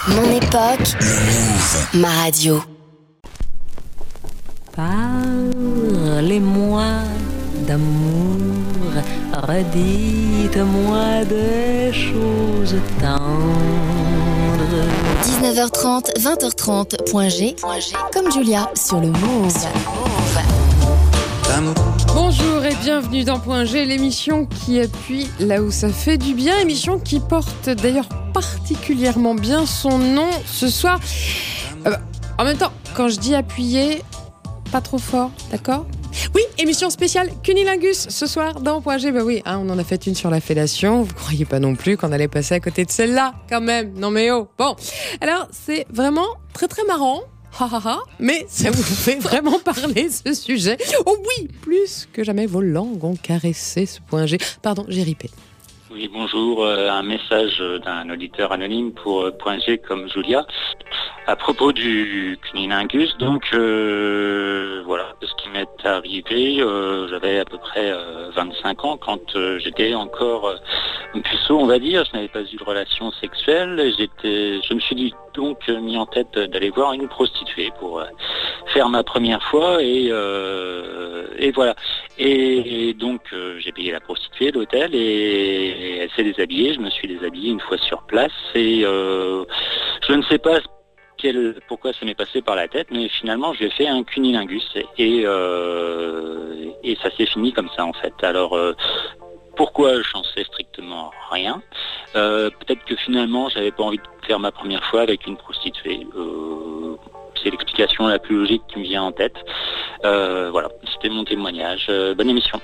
Mon époque, ma radio. Parlez-moi d'amour, redites-moi des choses tendres. 19h30, 20h30, point G, comme Julia sur le Move. Bonjour et bienvenue dans Point G, l'émission qui appuie là où ça fait du bien, émission qui porte d'ailleurs particulièrement bien son nom ce soir. En même temps, quand je dis appuyer, pas trop fort, d'accord ? Oui, émission spéciale Cunilingus ce soir dans Point G. Oui, on en a fait une sur la fellation. Vous croyez pas non plus qu'on allait passer à côté de celle-là, quand même. Non mais oh. Bon, alors c'est vraiment très très marrant. Mais ça vous fait vraiment parler ce sujet. Oh oui, plus que jamais vos langues ont caressé ce Point G. Pardon, j'ai ripé. Oui, bonjour, un message d'un auditeur anonyme pour Point G comme Julia. À propos du cunilingus, donc voilà, ce qui m'est arrivé, j'avais à peu près 25 ans quand j'étais encore un puceau, on va dire, je n'avais pas eu de relation sexuelle, je me suis donc mis en tête d'aller voir une prostituée pour faire ma première fois et voilà. Et donc j'ai payé la prostituée, l'hôtel, et elle s'est déshabillée, je me suis déshabillé une fois sur place et je ne sais pas pourquoi ça m'est passé par la tête, mais finalement j'ai fait un cunilingus et ça s'est fini comme ça en fait. Alors pourquoi j'en sais strictement rien. Peut-être que finalement j'avais pas envie de faire ma première fois avec une prostituée. C'est l'explication la plus logique qui me vient en tête. Voilà, c'était mon témoignage. Bonne émission.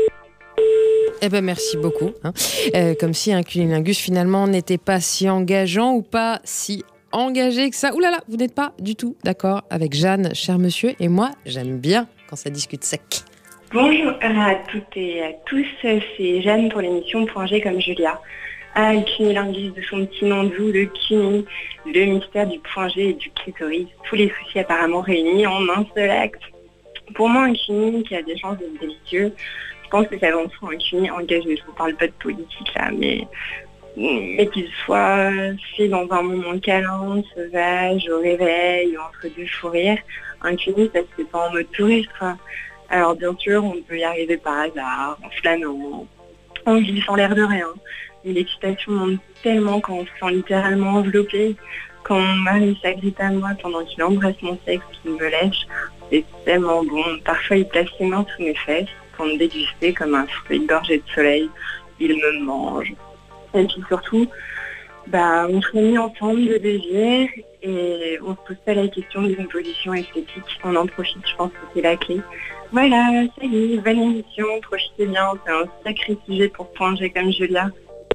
Eh ben merci beaucoup. Comme si un cunilingus finalement n'était pas si engageant ou pas si engagé que ça. Ouh là là, vous n'êtes pas du tout d'accord avec Jeanne, cher monsieur, et moi j'aime bien quand ça discute sec. Bonjour à toutes et à tous, c'est Jeanne pour l'émission Point G comme Julia. Le cunilingus de son petit nom doux, le cuni, le mystère du point G et du clitoris, tous les soucis apparemment réunis en un seul acte. Pour moi, un cuni qui a des chances d'être délicieux, je pense que c'est avant tout un cuni engagé. Je ne vous parle pas de politique là, mais qu'il soit fait dans un moment câlin, sauvage, au réveil, entre deux fous rires. Un cuni, ça se fait pas en mode touriste, quoi. Alors bien sûr, on peut y arriver par hasard, en flânant, en glissant l'air de rien. Mais l'excitation monte tellement quand on se sent littéralement enveloppé, quand mon mari s'agrippe à moi pendant qu'il embrasse mon sexe, qu'il me lèche. C'est tellement bon. Parfois, il place ses mains sous mes fesses pour me déguster comme un fruit gorgé de soleil. Il me mange. Et puis surtout, on se réunit ensemble de désir et on se pose pas la question d'une position esthétique. On en profite, je pense que c'est la clé. Voilà, ça y est, bonne émission, profitez bien, c'est un sacré sujet pour Point G comme Julia.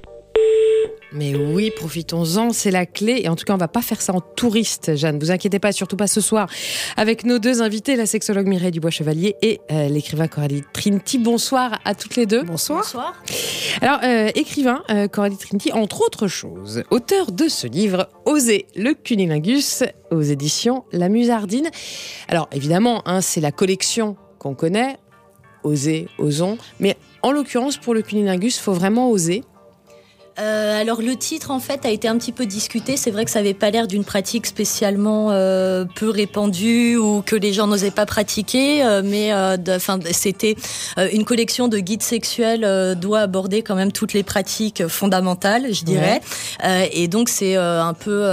Mais oui, profitons-en, c'est la clé. Et en tout cas, on va pas faire ça en touriste, Jeanne. Vous inquiétez pas, surtout pas ce soir. Avec nos deux invités, la sexologue Mireille Dubois-Chevalier et l'écrivain Coralie Trinity. Bonsoir à toutes les deux. Bonsoir. Alors, écrivain Coralie Trinity, entre autres choses, auteur de ce livre Oser le cunilingus aux éditions La Musardine. Alors, évidemment, c'est la collection qu'on connaît, Oser, osons. Mais en l'occurrence, pour le cunilingus, il faut vraiment oser. Alors le titre en fait a été un petit peu discuté. C'est vrai que ça n'avait pas l'air d'une pratique spécialement peu répandue ou que les gens n'osaient pas pratiquer, mais c'était une collection de guides sexuels doit aborder quand même toutes les pratiques fondamentales, je dirais. Ouais. Et donc c'est un peu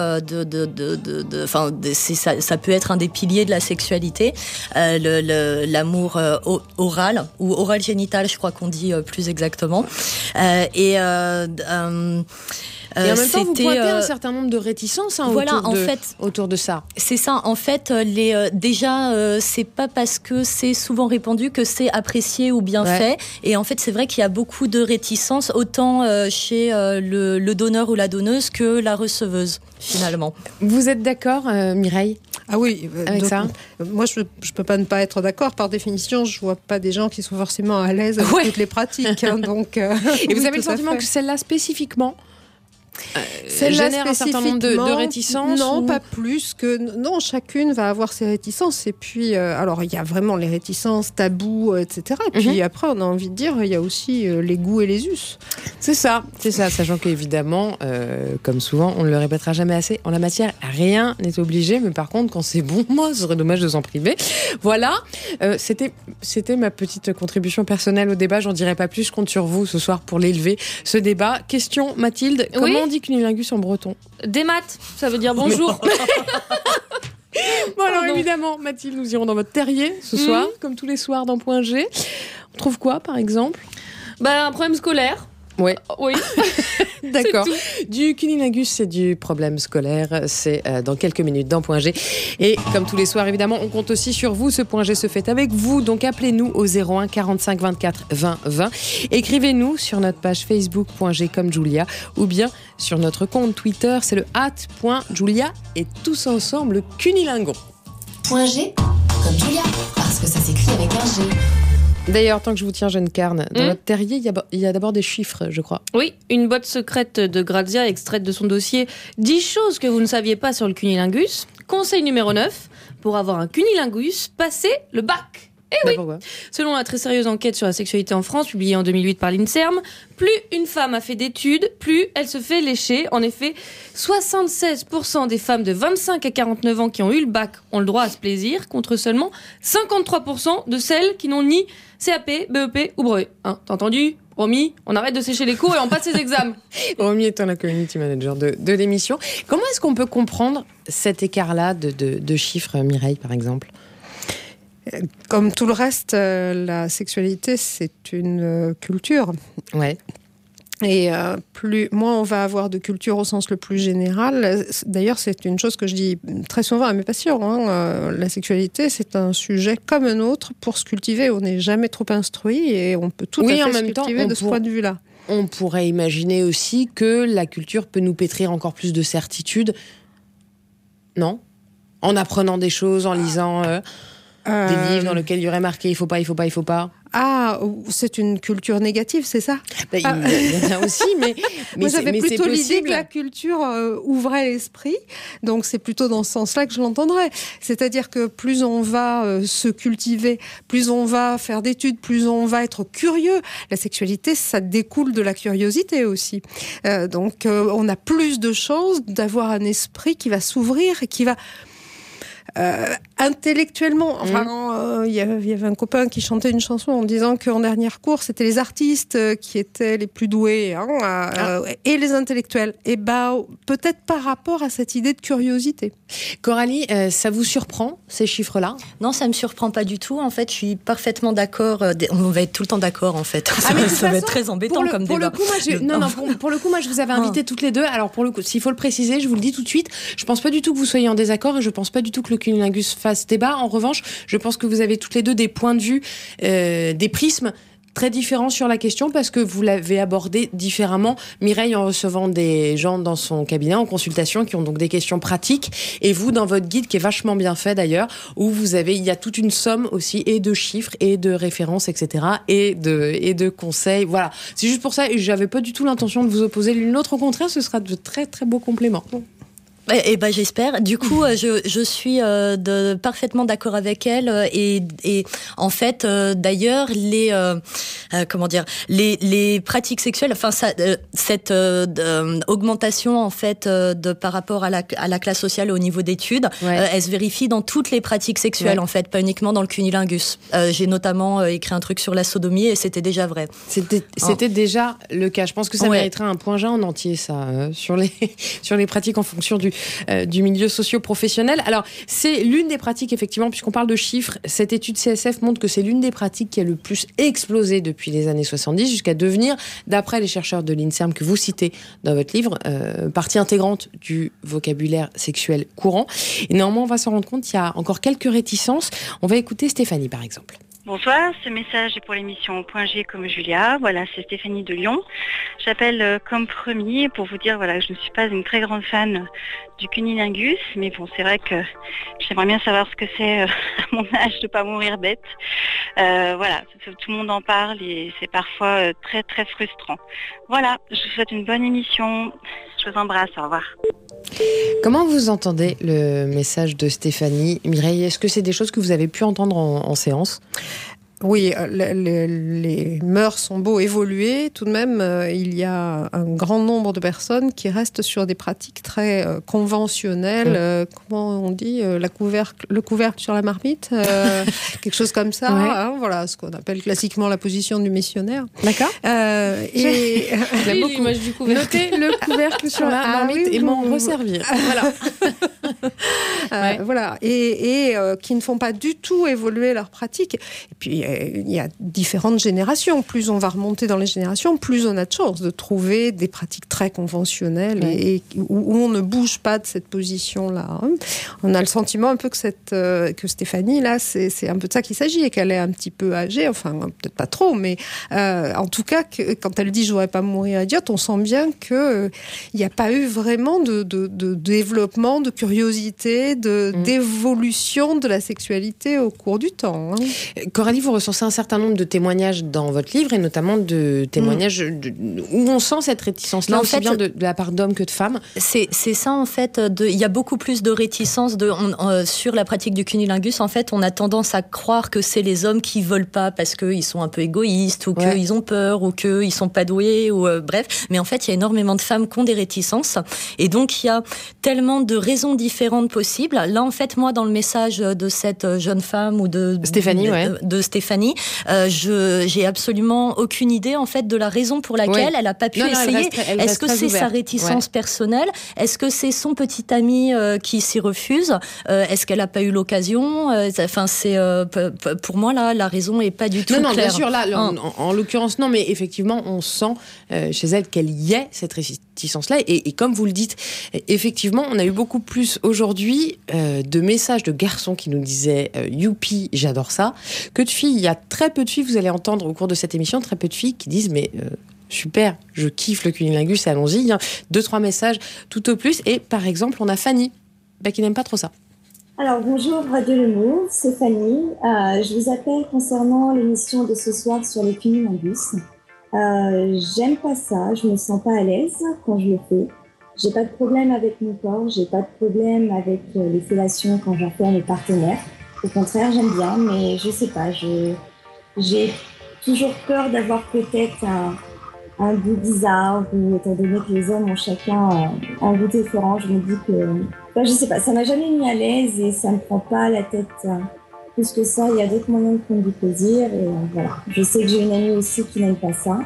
ça peut être un des piliers de la sexualité, l'amour oral ou oral génital, je crois qu'on dit plus exactement. Et en même temps, vous pointez un certain nombre de réticences autour de ça. C'est ça. En fait, c'est pas parce que c'est souvent répandu que c'est apprécié ou bien fait. Et en fait, c'est vrai qu'il y a beaucoup de réticences, autant chez le donneur ou la donneuse que la receveuse, finalement. Vous êtes d'accord, Mireille ? Ah oui, avec ça. Moi, je peux pas ne pas être d'accord. Par définition, je vois pas des gens qui sont forcément à l'aise avec toutes les pratiques. Donc, et vous avez le sentiment que celle-là spécifiquement génère un certain nombre de réticences? Non, pas plus que... Non, chacune va avoir ses réticences. Et puis, alors, il y a vraiment les réticences, tabous, etc. Et puis après, on a envie de dire, il y a aussi les goûts et les us. C'est ça, sachant qu'évidemment, comme souvent, on ne le répétera jamais assez, en la matière, rien n'est obligé, mais par contre, quand c'est bon, moi, ce serait dommage de s'en priver. Voilà, c'était ma petite contribution personnelle au débat, j'en dirai pas plus, je compte sur vous ce soir pour l'élever, ce débat. Question, Mathilde, comment on dit cunilingus en breton? Des maths, ça veut dire bonjour. Bon alors évidemment, Mathilde, nous irons dans votre terrier ce soir, comme tous les soirs dans Point G. On trouve quoi, par exemple? Un problème scolaire. Ouais. Oui. D'accord. Du cunilingus, c'est du problème scolaire. C'est dans quelques minutes dans Point G. Et comme tous les soirs, évidemment, on compte aussi sur vous. Ce Point G se fait avec vous. Donc appelez-nous au 01 45 24 20 20. Écrivez-nous sur notre page Facebook Point G comme Julia ou bien sur notre compte Twitter. C'est le @Julia et tous ensemble cunilingon. Point G comme Julia, parce que ça s'écrit avec un G. D'ailleurs, tant que je vous tiens, jeune carne, dans votre terrier, il y a d'abord des chiffres, je crois. Oui, une boîte secrète de Grazia extraite de son dossier 10 choses que vous ne saviez pas sur le cunilingus. Conseil numéro 9, pour avoir un cunilingus, passez le bac. Eh oui, selon la très sérieuse enquête sur la sexualité en France, publiée en 2008 par l'INSERM, plus une femme a fait d'études, plus elle se fait lécher. En effet, 76% des femmes de 25 à 49 ans qui ont eu le bac ont le droit à ce plaisir, contre seulement 53% de celles qui n'ont ni CAP, BEP ou brevet. Hein, t'as entendu ? Romy, on arrête de sécher les cours et on passe ses examens. Romy étant la community manager de l'émission. Comment est-ce qu'on peut comprendre cet écart-là de chiffres, Mireille, par exemple ? Comme tout le reste, la sexualité, c'est une culture. Ouais. Et moins on va avoir de culture au sens le plus général. D'ailleurs, c'est une chose que je dis très souvent à mes patients. La sexualité, c'est un sujet comme un autre pour se cultiver. On n'est jamais trop instruit et on peut tout à fait se cultiver de ce point de vue-là. On pourrait imaginer aussi que la culture peut nous pétrir encore plus de certitude. Non ? En apprenant des choses, en lisant des livres dans lesquels il y aurait marqué « il faut pas ». Ah, c'est une culture négative, c'est ça ? Il y en a aussi, mais moi, j'avais plutôt c'est l'idée que la culture ouvrait l'esprit, donc c'est plutôt dans ce sens-là que je l'entendrais. C'est-à-dire que plus on va se cultiver, plus on va faire d'études, plus on va être curieux. La sexualité, ça découle de la curiosité aussi. Donc, on a plus de chances d'avoir un esprit qui va s'ouvrir et qui va... intellectuellement, il y avait un copain qui chantait une chanson en disant qu'en dernière course, c'était les artistes qui étaient les plus doués et les intellectuels. Et peut-être par rapport à cette idée de curiosité. Coralie, ça vous surprend, ces chiffres-là ? Non, ça me surprend pas du tout. En fait, je suis parfaitement d'accord. On va être tout le temps d'accord, en fait. Mais ça va être très embêtant comme débat. Pour le coup, moi, je vous avais invité toutes les deux. Alors, pour le coup, s'il faut le préciser, je vous le dis tout de suite, je pense pas du tout que vous soyez en désaccord et je pense pas du tout que le cunilingus fasse débat. En revanche, je pense que vous avez toutes les deux des points de vue, des prismes très différents sur la question parce que vous l'avez abordé différemment. Mireille en recevant des gens dans son cabinet en consultation qui ont donc des questions pratiques et vous dans votre guide qui est vachement bien fait d'ailleurs où il y a toute une somme aussi et de chiffres et de références etc. et de conseils. Voilà. C'est juste pour ça et j'avais pas du tout l'intention de vous opposer l'une l'autre. Au contraire, ce sera de très très beaux compléments. Eh ben j'espère. Du coup, je suis parfaitement d'accord avec elle et en fait, d'ailleurs, les pratiques sexuelles, enfin cette augmentation en fait par rapport à la classe sociale au niveau d'études, elle se vérifie dans toutes les pratiques sexuelles en fait, pas uniquement dans le cunilingus. J'ai notamment écrit un truc sur la sodomie et c'était déjà vrai. C'était déjà le cas. Je pense que ça mériterait un point G en entier ça sur les pratiques en fonction du milieu socio-professionnel. Alors, c'est l'une des pratiques, effectivement, puisqu'on parle de chiffres, cette étude CSF montre que c'est l'une des pratiques qui a le plus explosé depuis les années 70, jusqu'à devenir, d'après les chercheurs de l'INSERM que vous citez dans votre livre, partie intégrante du vocabulaire sexuel courant. Et néanmoins, on va s'en rendre compte, il y a encore quelques réticences. On va écouter Stéphanie, par exemple. Bonsoir, ce message est pour l'émission Point G comme Julia. Voilà, c'est Stéphanie de Lyon. J'appelle comme promis pour vous dire que je ne suis pas une très grande fan du cunnilingus, mais bon, c'est vrai que j'aimerais bien savoir ce que c'est à mon âge de pas mourir bête. Tout le monde en parle et c'est parfois très très frustrant. Voilà, je vous souhaite une bonne émission. Je vous embrasse, au revoir. Comment vous entendez le message de Stéphanie? Mireille, est-ce que c'est des choses que vous avez pu entendre en séance? Oui, les mœurs sont beaux évoluer. Tout de même, il y a un grand nombre de personnes qui restent sur des pratiques très conventionnelles. Comment on dit le couvercle sur la marmite, quelque chose comme ça. Ouais. Hein, voilà, ce qu'on appelle classiquement la position du missionnaire. D'accord. J'aime beaucoup l'image du couvercle. Notez le couvercle sur la marmite et m'en resservir. Voilà. Voilà. Et qui ne font pas du tout évoluer leur pratique. Et puis, il y a différentes générations. Plus on va remonter dans les générations, plus on a de chances de trouver des pratiques très conventionnelles et où on ne bouge pas de cette position-là. On a le sentiment un peu que Stéphanie, là, c'est un peu de ça qu'il s'agit et qu'elle est un petit peu âgée, enfin, peut-être pas trop, mais en tout cas, quand elle dit « je voudrais pas mourir idiote », on sent bien qu'il n'y a pas eu vraiment de développement, de curiosité, d'évolution de la sexualité au cours du temps. Coralie, vous recensez un certain nombre de témoignages dans votre livre et notamment de témoignages où on sent cette réticence-là, aussi bien de la part d'hommes que de femmes. C'est ça en fait. Il y a beaucoup plus de réticence sur la pratique du cunnilingus. En fait, on a tendance à croire que c'est les hommes qui veulent pas parce qu'ils sont un peu égoïstes ou qu'ils ont peur ou qu'ils sont pas doués ou bref. Mais en fait, il y a énormément de femmes qui ont des réticences et donc il y a tellement de raisons différentes possibles. Là, en fait, moi, dans le message de cette jeune femme ou de Stéphanie, j'ai absolument aucune idée en fait de la raison pour laquelle elle a pas pu essayer. Est-ce que c'est sa réticence personnelle? Est-ce que c'est son petit ami qui s'y refuse? Est-ce qu'elle a pas eu l'occasion? Enfin, c'est pour moi là, la raison est pas du tout claire. Non, bien sûr, là, en l'occurrence, non, mais effectivement, on sent chez elle qu'elle y ait cette réticence-là. Et comme vous le dites, effectivement, on a eu beaucoup plus aujourd'hui de messages de garçons qui nous disaient youpi, j'adore ça, que de filles. Il y a très peu de filles, vous allez entendre au cours de cette émission, très peu de filles qui disent mais super, je kiffe le cunnilingus et allons-y. 2-3 messages tout au plus. Et par exemple, on a Fanny qui n'aime pas trop ça. Alors bonjour Radio L'Humour, c'est Fanny. Je vous appelle concernant l'émission de ce soir sur le cunnilingus. J'aime pas ça, je me sens pas à l'aise quand je le fais. J'ai pas de problème avec mon corps, j'ai pas de problème avec les fellations quand j'en fais à mes partenaires. Au contraire, j'aime bien, mais je sais pas, j'ai toujours peur d'avoir peut-être un goût bizarre, ou étant donné que les hommes ont chacun un goût différent, je me dis que... Enfin, je sais pas, ça m'a jamais mis à l'aise et ça me prend pas la tête plus que ça. Il y a d'autres moyens de prendre du plaisir et voilà. Je sais que j'ai une amie aussi qui n'aime pas ça.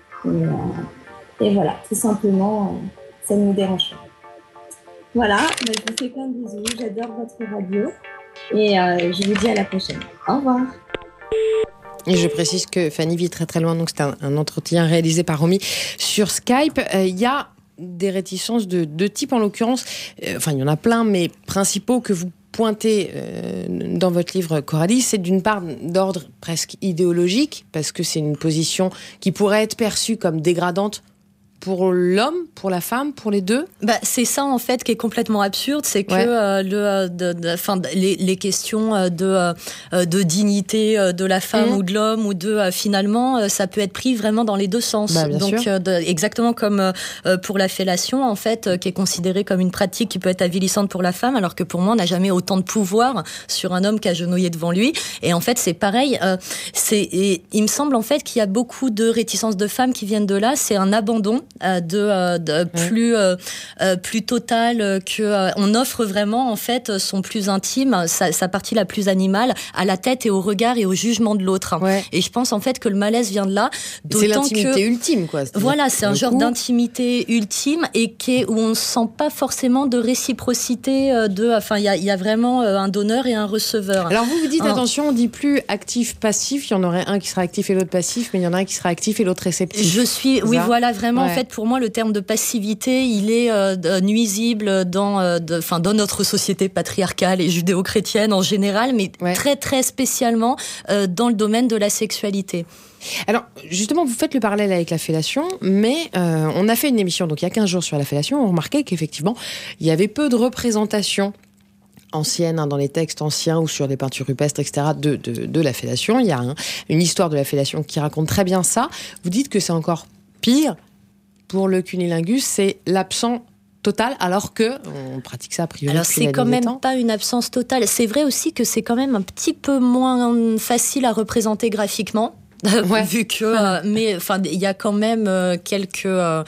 Et voilà, tout simplement, ça ne me dérange pas. Voilà, je vous fais plein de bisous, j'adore votre radio. Et je vous dis à la prochaine. Au revoir. Et je précise que Fanny vit très très loin, donc c'est un entretien réalisé par Romy sur Skype. Il y a des réticences de deux types en l'occurrence. Enfin, il y en a plein, mais principaux que vous pointez dans votre livre, Coralie, c'est d'une part d'ordre presque idéologique, parce que c'est une position qui pourrait être perçue comme dégradante pour l'homme, pour la femme, pour les deux? C'est ça en fait qui est complètement absurde, c'est que les questions de dignité de la femme ou de l'homme ou finalement ça peut être pris vraiment dans les deux sens. Donc exactement comme pour la fellation en fait, qui est considérée comme une pratique qui peut être avilissante pour la femme, alors que pour moi on n'a jamais autant de pouvoir sur un homme qu'agenouillé devant lui. Et en fait c'est pareil. Il me semble en fait qu'il y a beaucoup de réticences de femmes qui viennent de là. C'est un abandon plus total que on offre vraiment en fait son plus intime, sa partie la plus animale à la tête et au regard et au jugement de l'autre. Et je pense en fait que le malaise vient de là. C'est l'intimité ultime quoi. Voilà, c'est un genre d'intimité ultime et où on ne sent pas forcément de réciprocité il y a vraiment un donneur et un receveur. Alors vous dites attention, on dit plus actif-passif, il y en aurait un qui sera actif et l'autre passif, mais il y en a un qui sera actif et l'autre réceptif. Voilà, vraiment en fait fait, pour moi, le terme de passivité, il est nuisible dans notre société patriarcale et judéo-chrétienne en général, mais très, très spécialement dans le domaine de la sexualité. Alors, justement, vous faites le parallèle avec la fellation, mais on a fait une émission, donc il y a 15 jours sur la fellation, on remarquait qu'effectivement, il y avait peu de représentations anciennes, dans les textes anciens ou sur des peintures rupestres, etc., de la fellation. Il y a une histoire de la fellation qui raconte très bien ça. Vous dites que c'est encore pire pour le cunnilingus, c'est l'absent total, alors que on pratique ça a priori. Alors c'est quand même pas une absence totale. C'est vrai aussi que c'est quand même un petit peu moins facile à représenter graphiquement. Vu que, mais enfin, il y a quand même quelques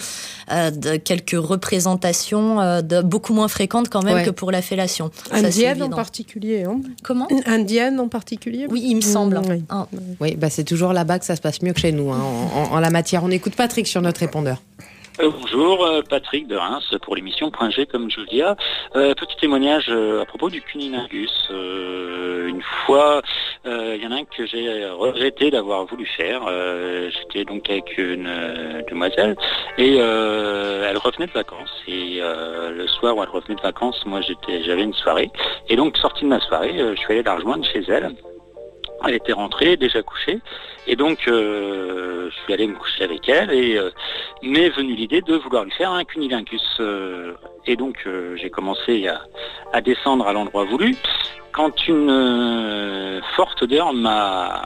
représentations beaucoup moins fréquentes quand même que pour la fellation. Indienne en particulier. Hein. Comment ? Indienne en particulier. Oui, il me semble. Oui, c'est toujours là-bas que ça se passe mieux que chez nous, en la matière. On écoute Patrick sur notre répondeur. Bonjour, Patrick de Reims pour l'émission Point G comme Julia. Petit témoignage à propos du cunnilingus. Une fois, il y en a un que j'ai regretté d'avoir voulu faire. J'étais donc avec une demoiselle et elle revenait de vacances. Et le soir où elle revenait de vacances, moi j'avais une soirée. Et donc sortie de ma soirée, je suis allé la rejoindre chez elle. Elle était rentrée, déjà couchée, et donc je suis allé me coucher avec elle, et m'est venue l'idée de vouloir lui faire un cunnilingus. Et donc j'ai commencé à descendre à l'endroit voulu, quand une forte odeur m'a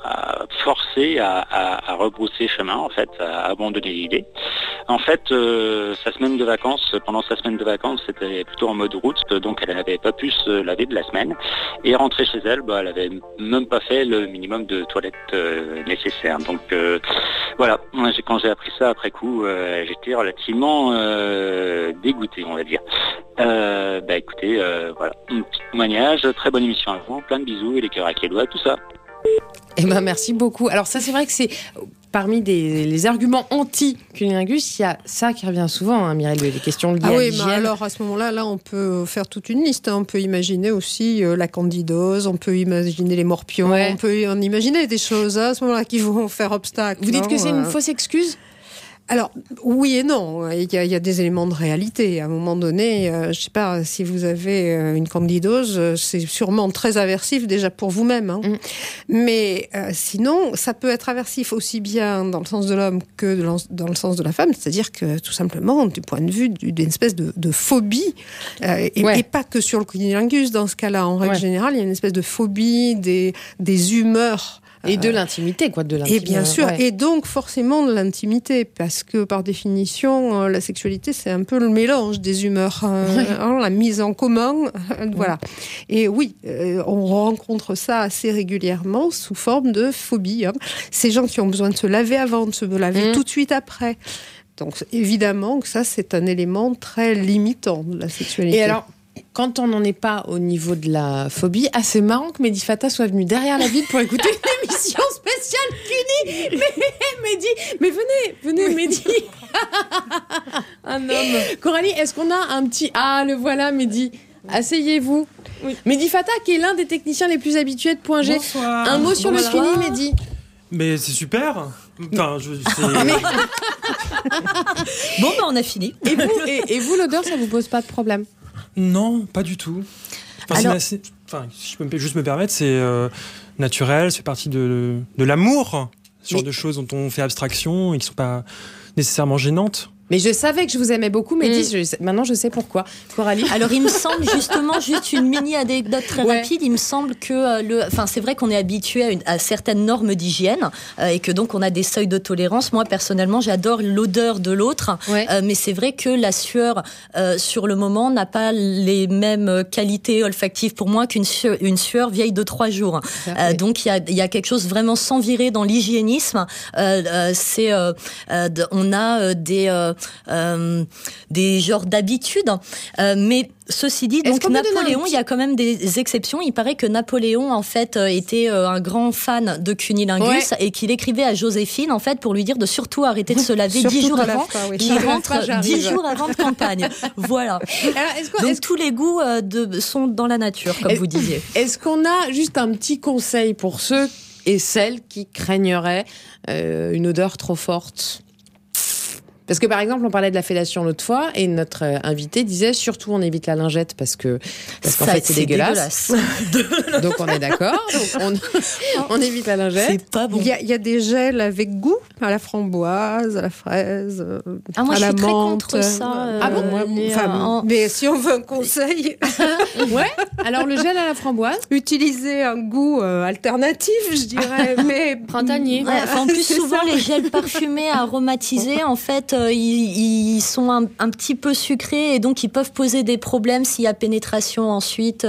forcé à rebrousser chemin, en fait, à abandonner l'idée. En fait, pendant sa semaine de vacances, c'était plutôt en mode route, donc elle n'avait pas pu se laver de la semaine. Et rentrée chez elle, elle n'avait même pas fait le minimum de toilette nécessaire. Donc voilà, quand j'ai appris ça après coup, j'étais relativement dégoûté, on va dire. Écoutez, voilà, un petit témoignage, très bonne émission à vous, plein de bisous et les cœurs à les doigts, tout ça. Merci beaucoup. Alors ça, c'est vrai que c'est parmi les arguments anti-cunnilingus, il y a ça qui revient souvent, Mireille, les questions liées à l'hygiène. Alors à ce moment-là, on peut faire toute une liste. On peut imaginer aussi la candidose, on peut imaginer les morpions, on peut en imaginer des choses à ce moment-là qui vont faire obstacle. Vous dites que c'est une fausse excuse ? Alors, oui et non. Il y a des éléments de réalité. À un moment donné, je ne sais pas, si vous avez une candidose, c'est sûrement très aversif déjà pour vous-même. Hein. Mais sinon, ça peut être aversif aussi bien dans le sens de l'homme que dans le sens de la femme. C'est-à-dire que, tout simplement, du point de vue d'une espèce de phobie, et pas que sur le cunnilingus, dans ce cas-là. En règle générale, il y a une espèce de phobie des humeurs. Et de l'intimité, de l'intimité. Et bien sûr, et donc forcément de l'intimité, parce que par définition, la sexualité, c'est un peu le mélange des humeurs, la mise en commun, voilà. Et oui, on rencontre ça assez régulièrement sous forme de phobie. Hein. Ces gens qui ont besoin de se laver avant, de se laver tout de suite après. Donc évidemment que ça, c'est un élément très limitant de la sexualité. Et alors, quand on n'en est pas au niveau de la phobie, c'est marrant que Mehdi Fata soit venu derrière la vitre pour écouter une émission spéciale Cuni. Mais venez, Mehdi. Un homme. Coralie, est-ce qu'on a un petit... Ah, le voilà, Mehdi. Asseyez-vous. Oui. Mehdi Fata, qui est l'un des techniciens les plus habitués de Point G. Bonsoir. Un mot sur le Cuni, Mehdi. Mais c'est super. Enfin, Bon, on a fini. Et vous, l'odeur, ça vous pose pas de problème ? Non, pas du tout. Enfin, si je peux juste me permettre, c'est naturel, c'est partie de l'amour, ce genre de choses dont on fait abstraction et qui ne sont pas nécessairement gênantes. Mais je savais que je vous aimais beaucoup, Mehdi. Maintenant, je sais pourquoi. Coralie. Alors, il me semble justement, juste une mini-anecdote très rapide, il me semble que c'est vrai qu'on est habitué à certaines normes d'hygiène et que donc on a des seuils de tolérance. Moi, personnellement, j'adore l'odeur de l'autre, mais c'est vrai que la sueur, sur le moment, n'a pas les mêmes qualités olfactives pour moi qu'une sueur vieille de 3 jours. Donc, il y a quelque chose vraiment sans virer dans l'hygiénisme. On a des genres d'habitudes, mais ceci dit, donc Napoléon, il y a quand même des exceptions. Il paraît que Napoléon, en fait, était un grand fan de cunnilingus et qu'il écrivait à Joséphine, en fait, pour lui dire de surtout arrêter de se laver 10 jours avant, qu'il rentre 10 jours avant de campagne. Voilà. Alors, donc tous les goûts sont dans la nature, comme vous disiez. Est-ce qu'on a juste un petit conseil pour ceux et celles qui craigneraient une odeur trop forte ? Parce que par exemple, on parlait de la fellation l'autre fois et notre invité disait surtout on évite la lingette parce qu'en fait c'est dégueulasse. Donc on est d'accord. Donc on évite la lingette. C'est pas bon. Il y a des gels avec goût à la framboise, à la fraise, moi, à la menthe. je suis très contre ça. Mais si on veut un conseil, ouais. Alors le gel à la framboise, utiliser un goût alternatif, je dirais, mais printanier. Ouais, en plus souvent les gels parfumés aromatisés, en fait, ils sont un petit peu sucrés et donc ils peuvent poser des problèmes s'il y a pénétration ensuite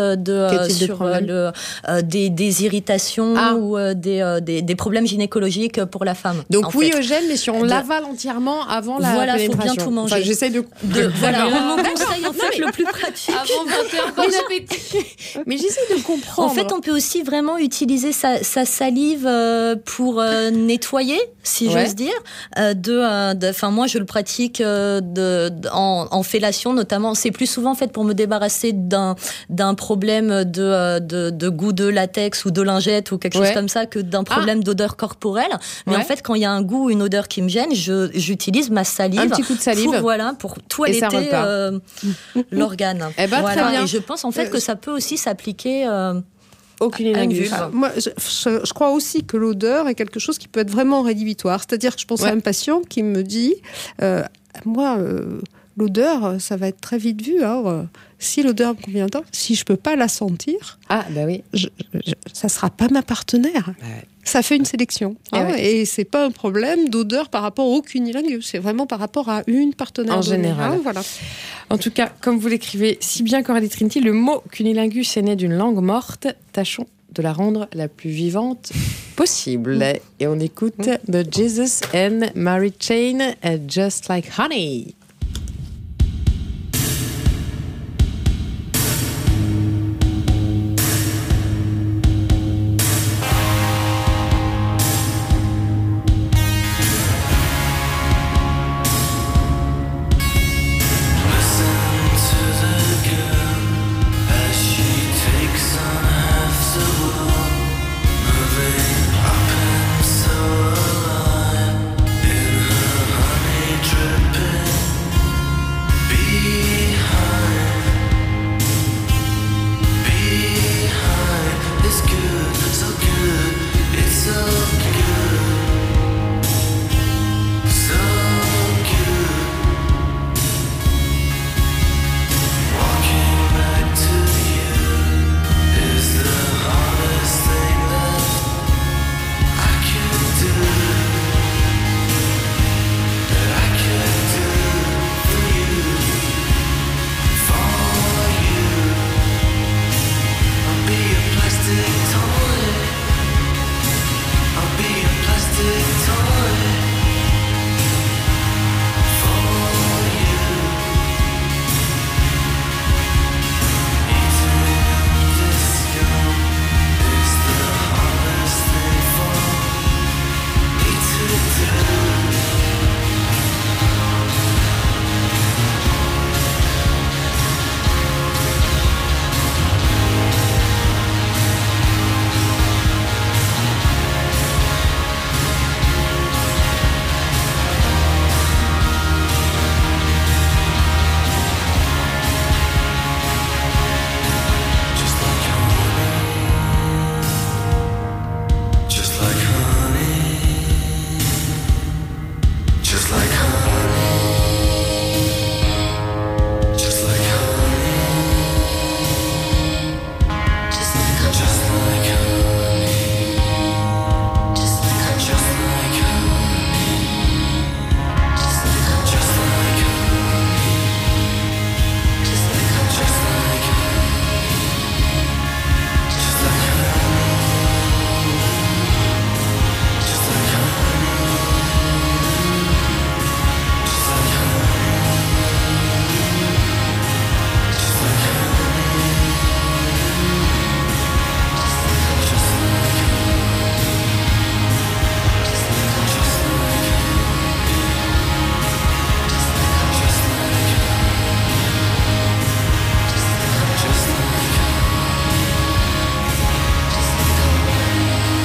des irritations ou des problèmes gynécologiques pour la femme. Donc oui au gel, mais si on l'avale entièrement avant la pénétration. Faut bien tout manger. Enfin, j'essaie de voilà, mon conseil en fait le plus pratique. Avant 21, bon appétit. Mais j'essaie de comprendre. En fait, on peut aussi vraiment utiliser sa salive pour nettoyer, si j'ose dire. Moi, je le pratique en fellation, notamment. C'est plus souvent en fait pour me débarrasser d'un problème de goût de latex ou de lingette ou quelque chose comme ça que d'un problème d'odeur corporelle. Mais en fait, quand il y a un goût ou une odeur qui me gêne, j'utilise ma salive. Un petit coup de salive. Pour toiletter l'organe. Très bien. Et je pense en fait que ça peut aussi s'appliquer au cunilingus. Moi, je crois aussi que l'odeur est quelque chose qui peut être vraiment rédhibitoire. C'est-à-dire que je pense à un patient qui me dit l'odeur, ça va être très vite vu. Si l'odeur me convient pas, si je peux pas la sentir, ça sera pas ma partenaire. Ça fait une sélection. Et c'est pas un problème d'odeur par rapport au cunilingus. C'est vraiment par rapport à une partenaire. En général. Voilà. En tout cas, comme vous l'écrivez si bien, Coralie Trinity, le mot cunilingus est né d'une langue morte. Tâchons de la rendre la plus vivante possible. Et on écoute The Jesus and Mary Chain, Just Like Honey.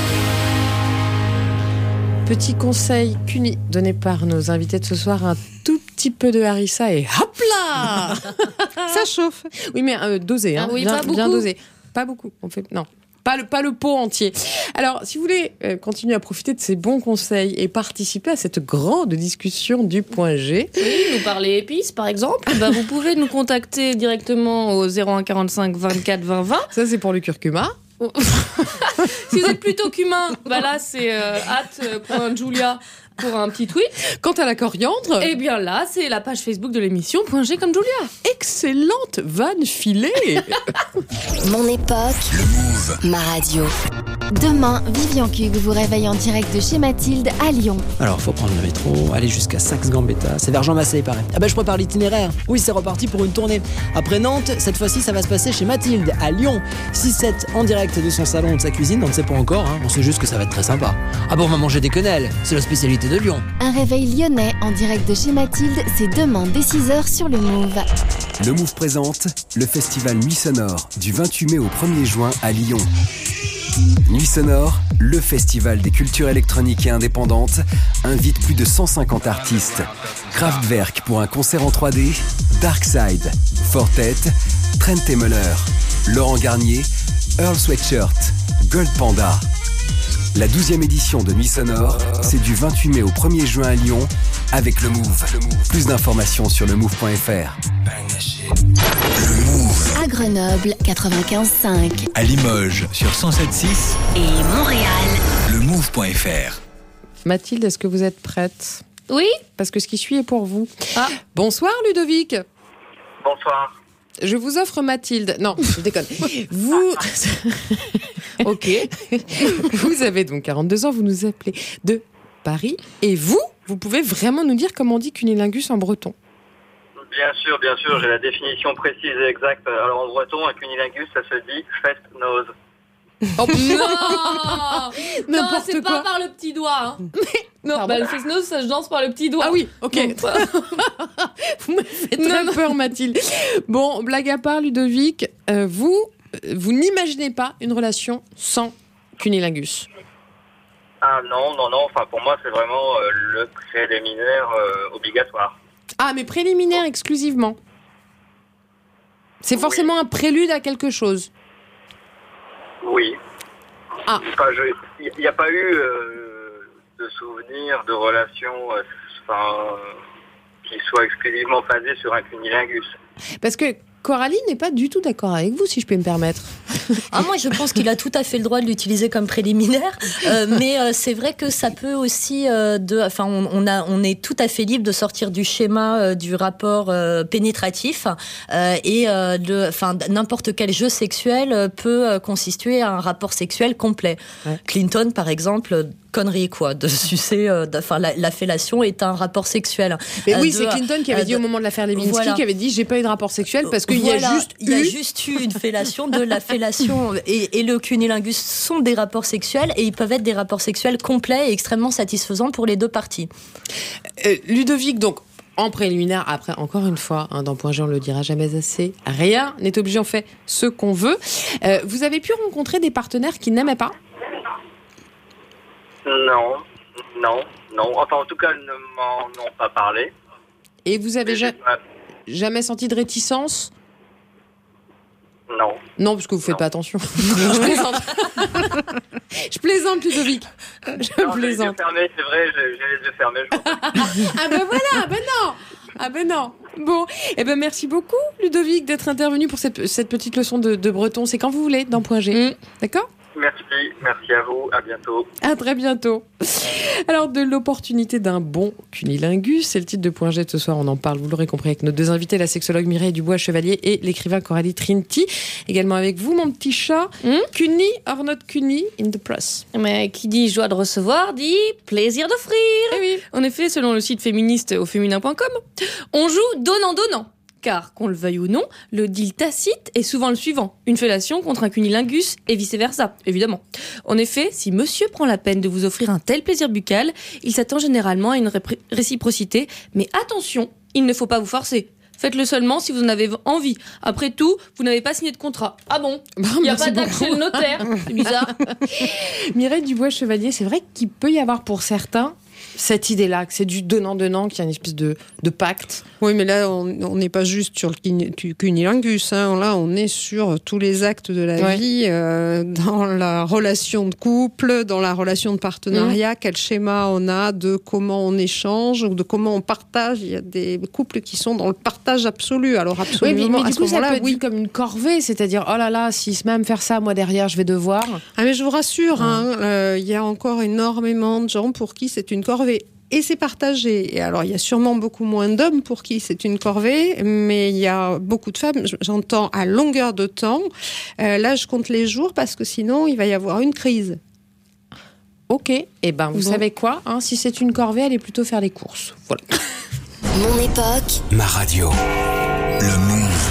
Petit conseil CUNY donné par nos invités de ce soir, un tout petit peu de harissa et hop là. Ça chauffe. Oui, mais dosé, hein, oui, bien, pas beaucoup. bien dosé. Pas beaucoup. On fait non. Pas le pot entier. Alors, si vous voulez continuer à profiter de ces bons conseils et participer à cette grande discussion du point G. Oui, nous parler épices, par exemple, vous pouvez nous contacter directement au 01 45 24 20 20. Ça, c'est pour le curcuma. Si vous êtes plutôt cumin, là, c'est @Julia pour un petit tweet. Quant à la coriandre, eh bien là, c'est la page Facebook de l'émission .G comme Julia. Excellente vanne filée. Mon époque, ma radio. Demain, Vivian Cugue vous réveille en direct de chez Mathilde à Lyon. Alors, faut prendre le métro, aller jusqu'à Saxe-Gambetta. C'est vers Jean Massé, il paraît. Ah bah, je prépare l'itinéraire. Oui, c'est reparti pour une tournée. Après Nantes, cette fois-ci, ça va se passer chez Mathilde, à Lyon. 6-7 en direct de son salon, de sa cuisine. On ne sait pas encore, hein. On sait juste que ça va être très sympa. Ah bon, on va manger des quenelles. C'est la spécialité de Lyon. Un réveil lyonnais en direct de chez Mathilde, c'est demain dès 6h sur le Move. Le Move présente le festival Nuit Sonore du 28 mai au 1er juin à Lyon. Nuit Sonore, le festival des cultures électroniques et indépendantes, invite plus de 150 artistes. Kraftwerk pour un concert en 3D, Darkside, Fortet, Trent Muller, Laurent Garnier, Earl Sweatshirt, Gold Panda. La 12e édition de Nuit Sonore, c'est du 28 mai au 1er juin à Lyon avec le Move. Plus d'informations sur lemove.fr. Le Move. À Grenoble, 95.5. À Limoges, sur 107.6. Et Montréal. Lemove.fr. Mathilde, est-ce que vous êtes prête ? Oui. Parce que ce qui suit est pour vous. Bonsoir Ludovic. Bonsoir. Je vous offre Mathilde. Non, je déconne. Vous... Ok. Vous avez donc 42 ans, vous nous appelez de Paris. Et vous pouvez vraiment nous dire comment on dit cunilingus en breton ? Bien sûr, j'ai la définition précise et exacte. Alors en breton, un cunilingus, ça se dit fest-nose. Oh, non, c'est pas par le petit doigt. Hein. Non, le fest-nose, ça se danse par le petit doigt. Ah oui, ok. Vous me faites très peur, Mathilde. Bon, blague à part, Ludovic, vous n'imaginez pas une relation sans cunilingus ? Ah non. Enfin, pour moi, c'est vraiment le préliminaire obligatoire. Ah, mais préliminaire exclusivement. C'est forcément un prélude à quelque chose. Oui. Ah. Enfin, il n'y a pas eu de souvenir de relation qui soit exclusivement basée sur un cunilingus. Parce que Coralie n'est pas du tout d'accord avec vous, si je peux me permettre. Moi, je pense qu'il a tout à fait le droit de l'utiliser comme préliminaire, mais c'est vrai que ça peut aussi, on est tout à fait libre de sortir du schéma du rapport pénétratif et n'importe quel jeu sexuel peut constituer un rapport sexuel complet. Ouais. Clinton, par exemple. Connerie de sucer, la fellation est un rapport sexuel. Mais oui, c'est Clinton qui avait dit au moment de l'affaire Lewinsky, qui avait dit j'ai pas eu de rapport sexuel parce qu'il y a juste eu une fellation, de la fellation et le cunilingus sont des rapports sexuels et ils peuvent être des rapports sexuels complets et extrêmement satisfaisants pour les deux parties. Ludovic, donc en préliminaire, après encore une fois, dans Point G on le dira jamais assez, rien n'est obligé, on fait ce qu'on veut. Vous avez pu rencontrer des partenaires qui n'aimaient pas ? Non. Enfin, en tout cas, ils ne m'en ont pas parlé. Et vous avez jamais senti de réticence ? Non. Non, parce que vous faites pas attention. Je plaisante. Je plaisante, Ludovic. Je plaisante. J'ai les yeux fermés, c'est vrai, j'ai les yeux fermés. Ah ben non. Bon, merci beaucoup, Ludovic, d'être intervenu pour cette petite leçon de breton. C'est quand vous voulez, dans Point G. D'accord ? Merci à vous, à bientôt. À très bientôt. Alors, de l'opportunité d'un bon cunilingus, c'est le titre de Point G de ce soir, on en parle, vous l'aurez compris, avec nos deux invités, la sexologue Mireille Dubois-Chevalier et l'écrivain Coralie Trinity. Également avec vous, mon petit chat, cuni or not cuni in the press. Mais qui dit joie de recevoir, dit plaisir d'offrir. Eh oui. En effet, selon le site féministe au féminin.com, on joue donnant-donnant. Car, qu'on le veuille ou non, le deal tacite est souvent le suivant. Une fellation contre un cunilingus et vice-versa, évidemment. En effet, si monsieur prend la peine de vous offrir un tel plaisir buccal, il s'attend généralement à une réciprocité. Mais attention, il ne faut pas vous forcer. Faites-le seulement si vous en avez envie. Après tout, vous n'avez pas signé de contrat. Ah bon ? Il n'y a pas d'acte chez le notaire. C'est bizarre. Mireille Dubois-Chevalier, c'est vrai qu'il peut y avoir pour certains cette idée-là, que c'est du donnant-donnant, qu'il y a une espèce de pacte. Oui, mais là, on n'est pas juste sur le cunilingus. Hein. Là, on est sur tous les actes de la vie, dans la relation de couple, dans la relation de partenariat, quel schéma on a de comment on échange ou de comment on partage. Il y a des couples qui sont dans le partage absolu. Alors, absolument, mais du coup, ça peut être vu comme une corvée, c'est-à-dire, oh là là, s'il se met à me faire ça, moi derrière, je vais devoir... Ah, mais je vous rassure, il y a encore énormément de gens pour qui c'est une corvée. Et c'est partagé. Et alors, il y a sûrement beaucoup moins d'hommes pour qui c'est une corvée, mais il y a beaucoup de femmes, j'entends à longueur de temps. Là, je compte les jours parce que sinon, il va y avoir une crise. Ok, vous savez quoi, si c'est une corvée, allez plutôt faire les courses. Voilà. Mon époque. Ma radio. Le Move.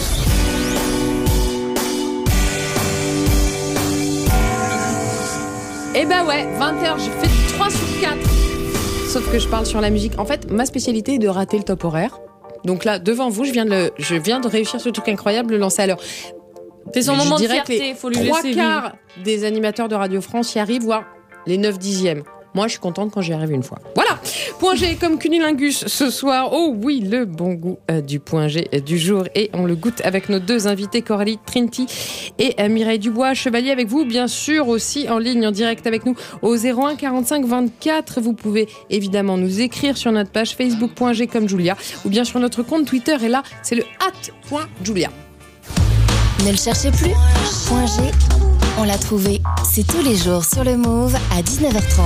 Eh ben ouais, 20h, j'ai fait 3 sur 4. Sauf que je parle sur la musique. En fait, ma spécialité est de rater le top horaire. Donc là, devant vous, je viens de réussir ce truc incroyable, le lancer à l'heure. C'est son moment de fierté, faut lui laisser vivre. 3/4 des animateurs de Radio France y arrivent, voire les 9/10. Moi, je suis contente quand j'y arrive une fois. Voilà. Point G comme cunilingus ce soir. Oh oui, le bon goût du point G du jour. Et on le goûte avec nos deux invités, Coralie Trinity et Mireille Dubois. Chevalier avec vous, bien sûr, aussi en ligne, en direct avec nous au 01 45 24. Vous pouvez évidemment nous écrire sur notre page Facebook .G comme Julia ou bien sur notre compte Twitter. Et là, c'est le @.Julia. Ne le cherchez plus. Point G, on l'a trouvé. C'est tous les jours sur le Move à 19h30.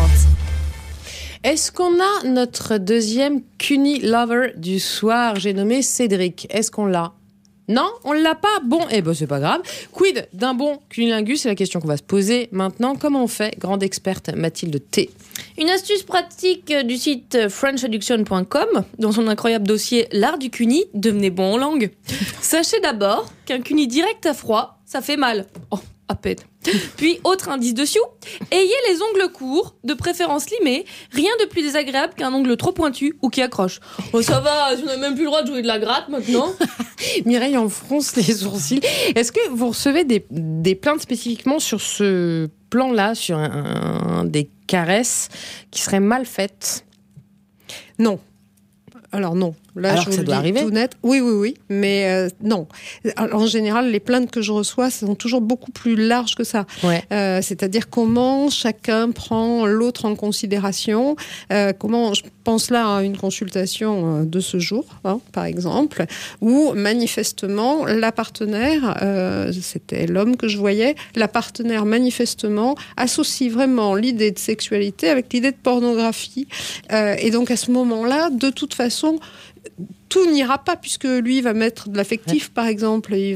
Est-ce qu'on a notre deuxième Cuni Lover du soir? J'ai nommé Cédric. Est-ce qu'on l'a? Non, on l'a pas. Bon, c'est pas grave. Quid d'un bon cunilingus? C'est la question qu'on va se poser maintenant. Comment on fait? Grande experte Mathilde T. Une astuce pratique du site frencheduction.com, dans son incroyable dossier L'art du cuni, devenez bon en langue. Sachez d'abord qu'un cuni direct à froid, ça fait mal. Oh, à peine. Puis, autre indice dessus, ayez les ongles courts, de préférence limés, rien de plus désagréable qu'un ongle trop pointu ou qui accroche. Oh, ça va, on n'a même plus le droit de jouer de la gratte maintenant. Mireille en fronce les sourcils. Est-ce que vous recevez des plaintes spécifiquement sur ce plan-là, sur des caresses qui seraient mal faites? Non. Alors non. Là, alors que ça doit arriver. Tout net. Oui, mais non. En général, les plaintes que je reçois sont toujours beaucoup plus larges que ça. Ouais. C'est-à-dire comment chacun prend l'autre en considération. Comment, je pense là à une consultation de ce jour, par exemple, où manifestement la partenaire, c'était l'homme que je voyais, la partenaire manifestement associe vraiment l'idée de sexualité avec l'idée de pornographie. Et donc à ce moment-là, de toute façon, tout n'ira pas puisque lui va mettre de l'affectif, par exemple. Il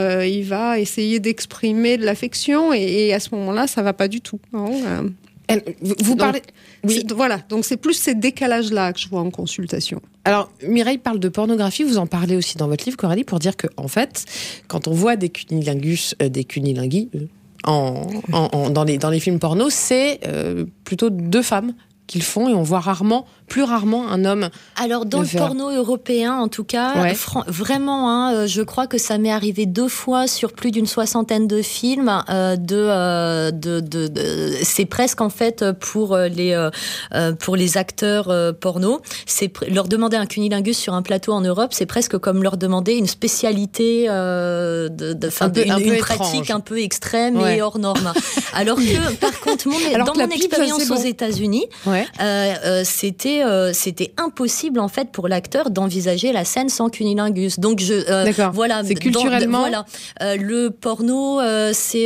va essayer d'exprimer de l'affection et à ce moment-là, ça va pas du tout. Vous parlez... Oui. Voilà, donc c'est plus ces décalages-là que je vois en consultation. Alors, Mireille parle de pornographie, vous en parlez aussi dans votre livre, Coralie, pour dire que, en fait, quand on voit des cunilingus, des cunilingui dans les films porno, c'est plutôt deux femmes qu'ils font et on voit plus rarement un homme. Alors dans le porno européen en tout cas, vraiment, je crois que ça m'est arrivé 2 fois sur plus d'une 60aine de films. C'est presque en fait pour les acteurs porno, c'est leur demander un cunilingus sur un plateau en Europe, c'est presque comme leur demander une spécialité, une pratique un peu extrême et hors norme. Alors que par contre, dans mon expérience aux États-Unis. C'était impossible en fait pour l'acteur d'envisager la scène sans cunilingus. Donc voilà, c'est culturellement le porno c'est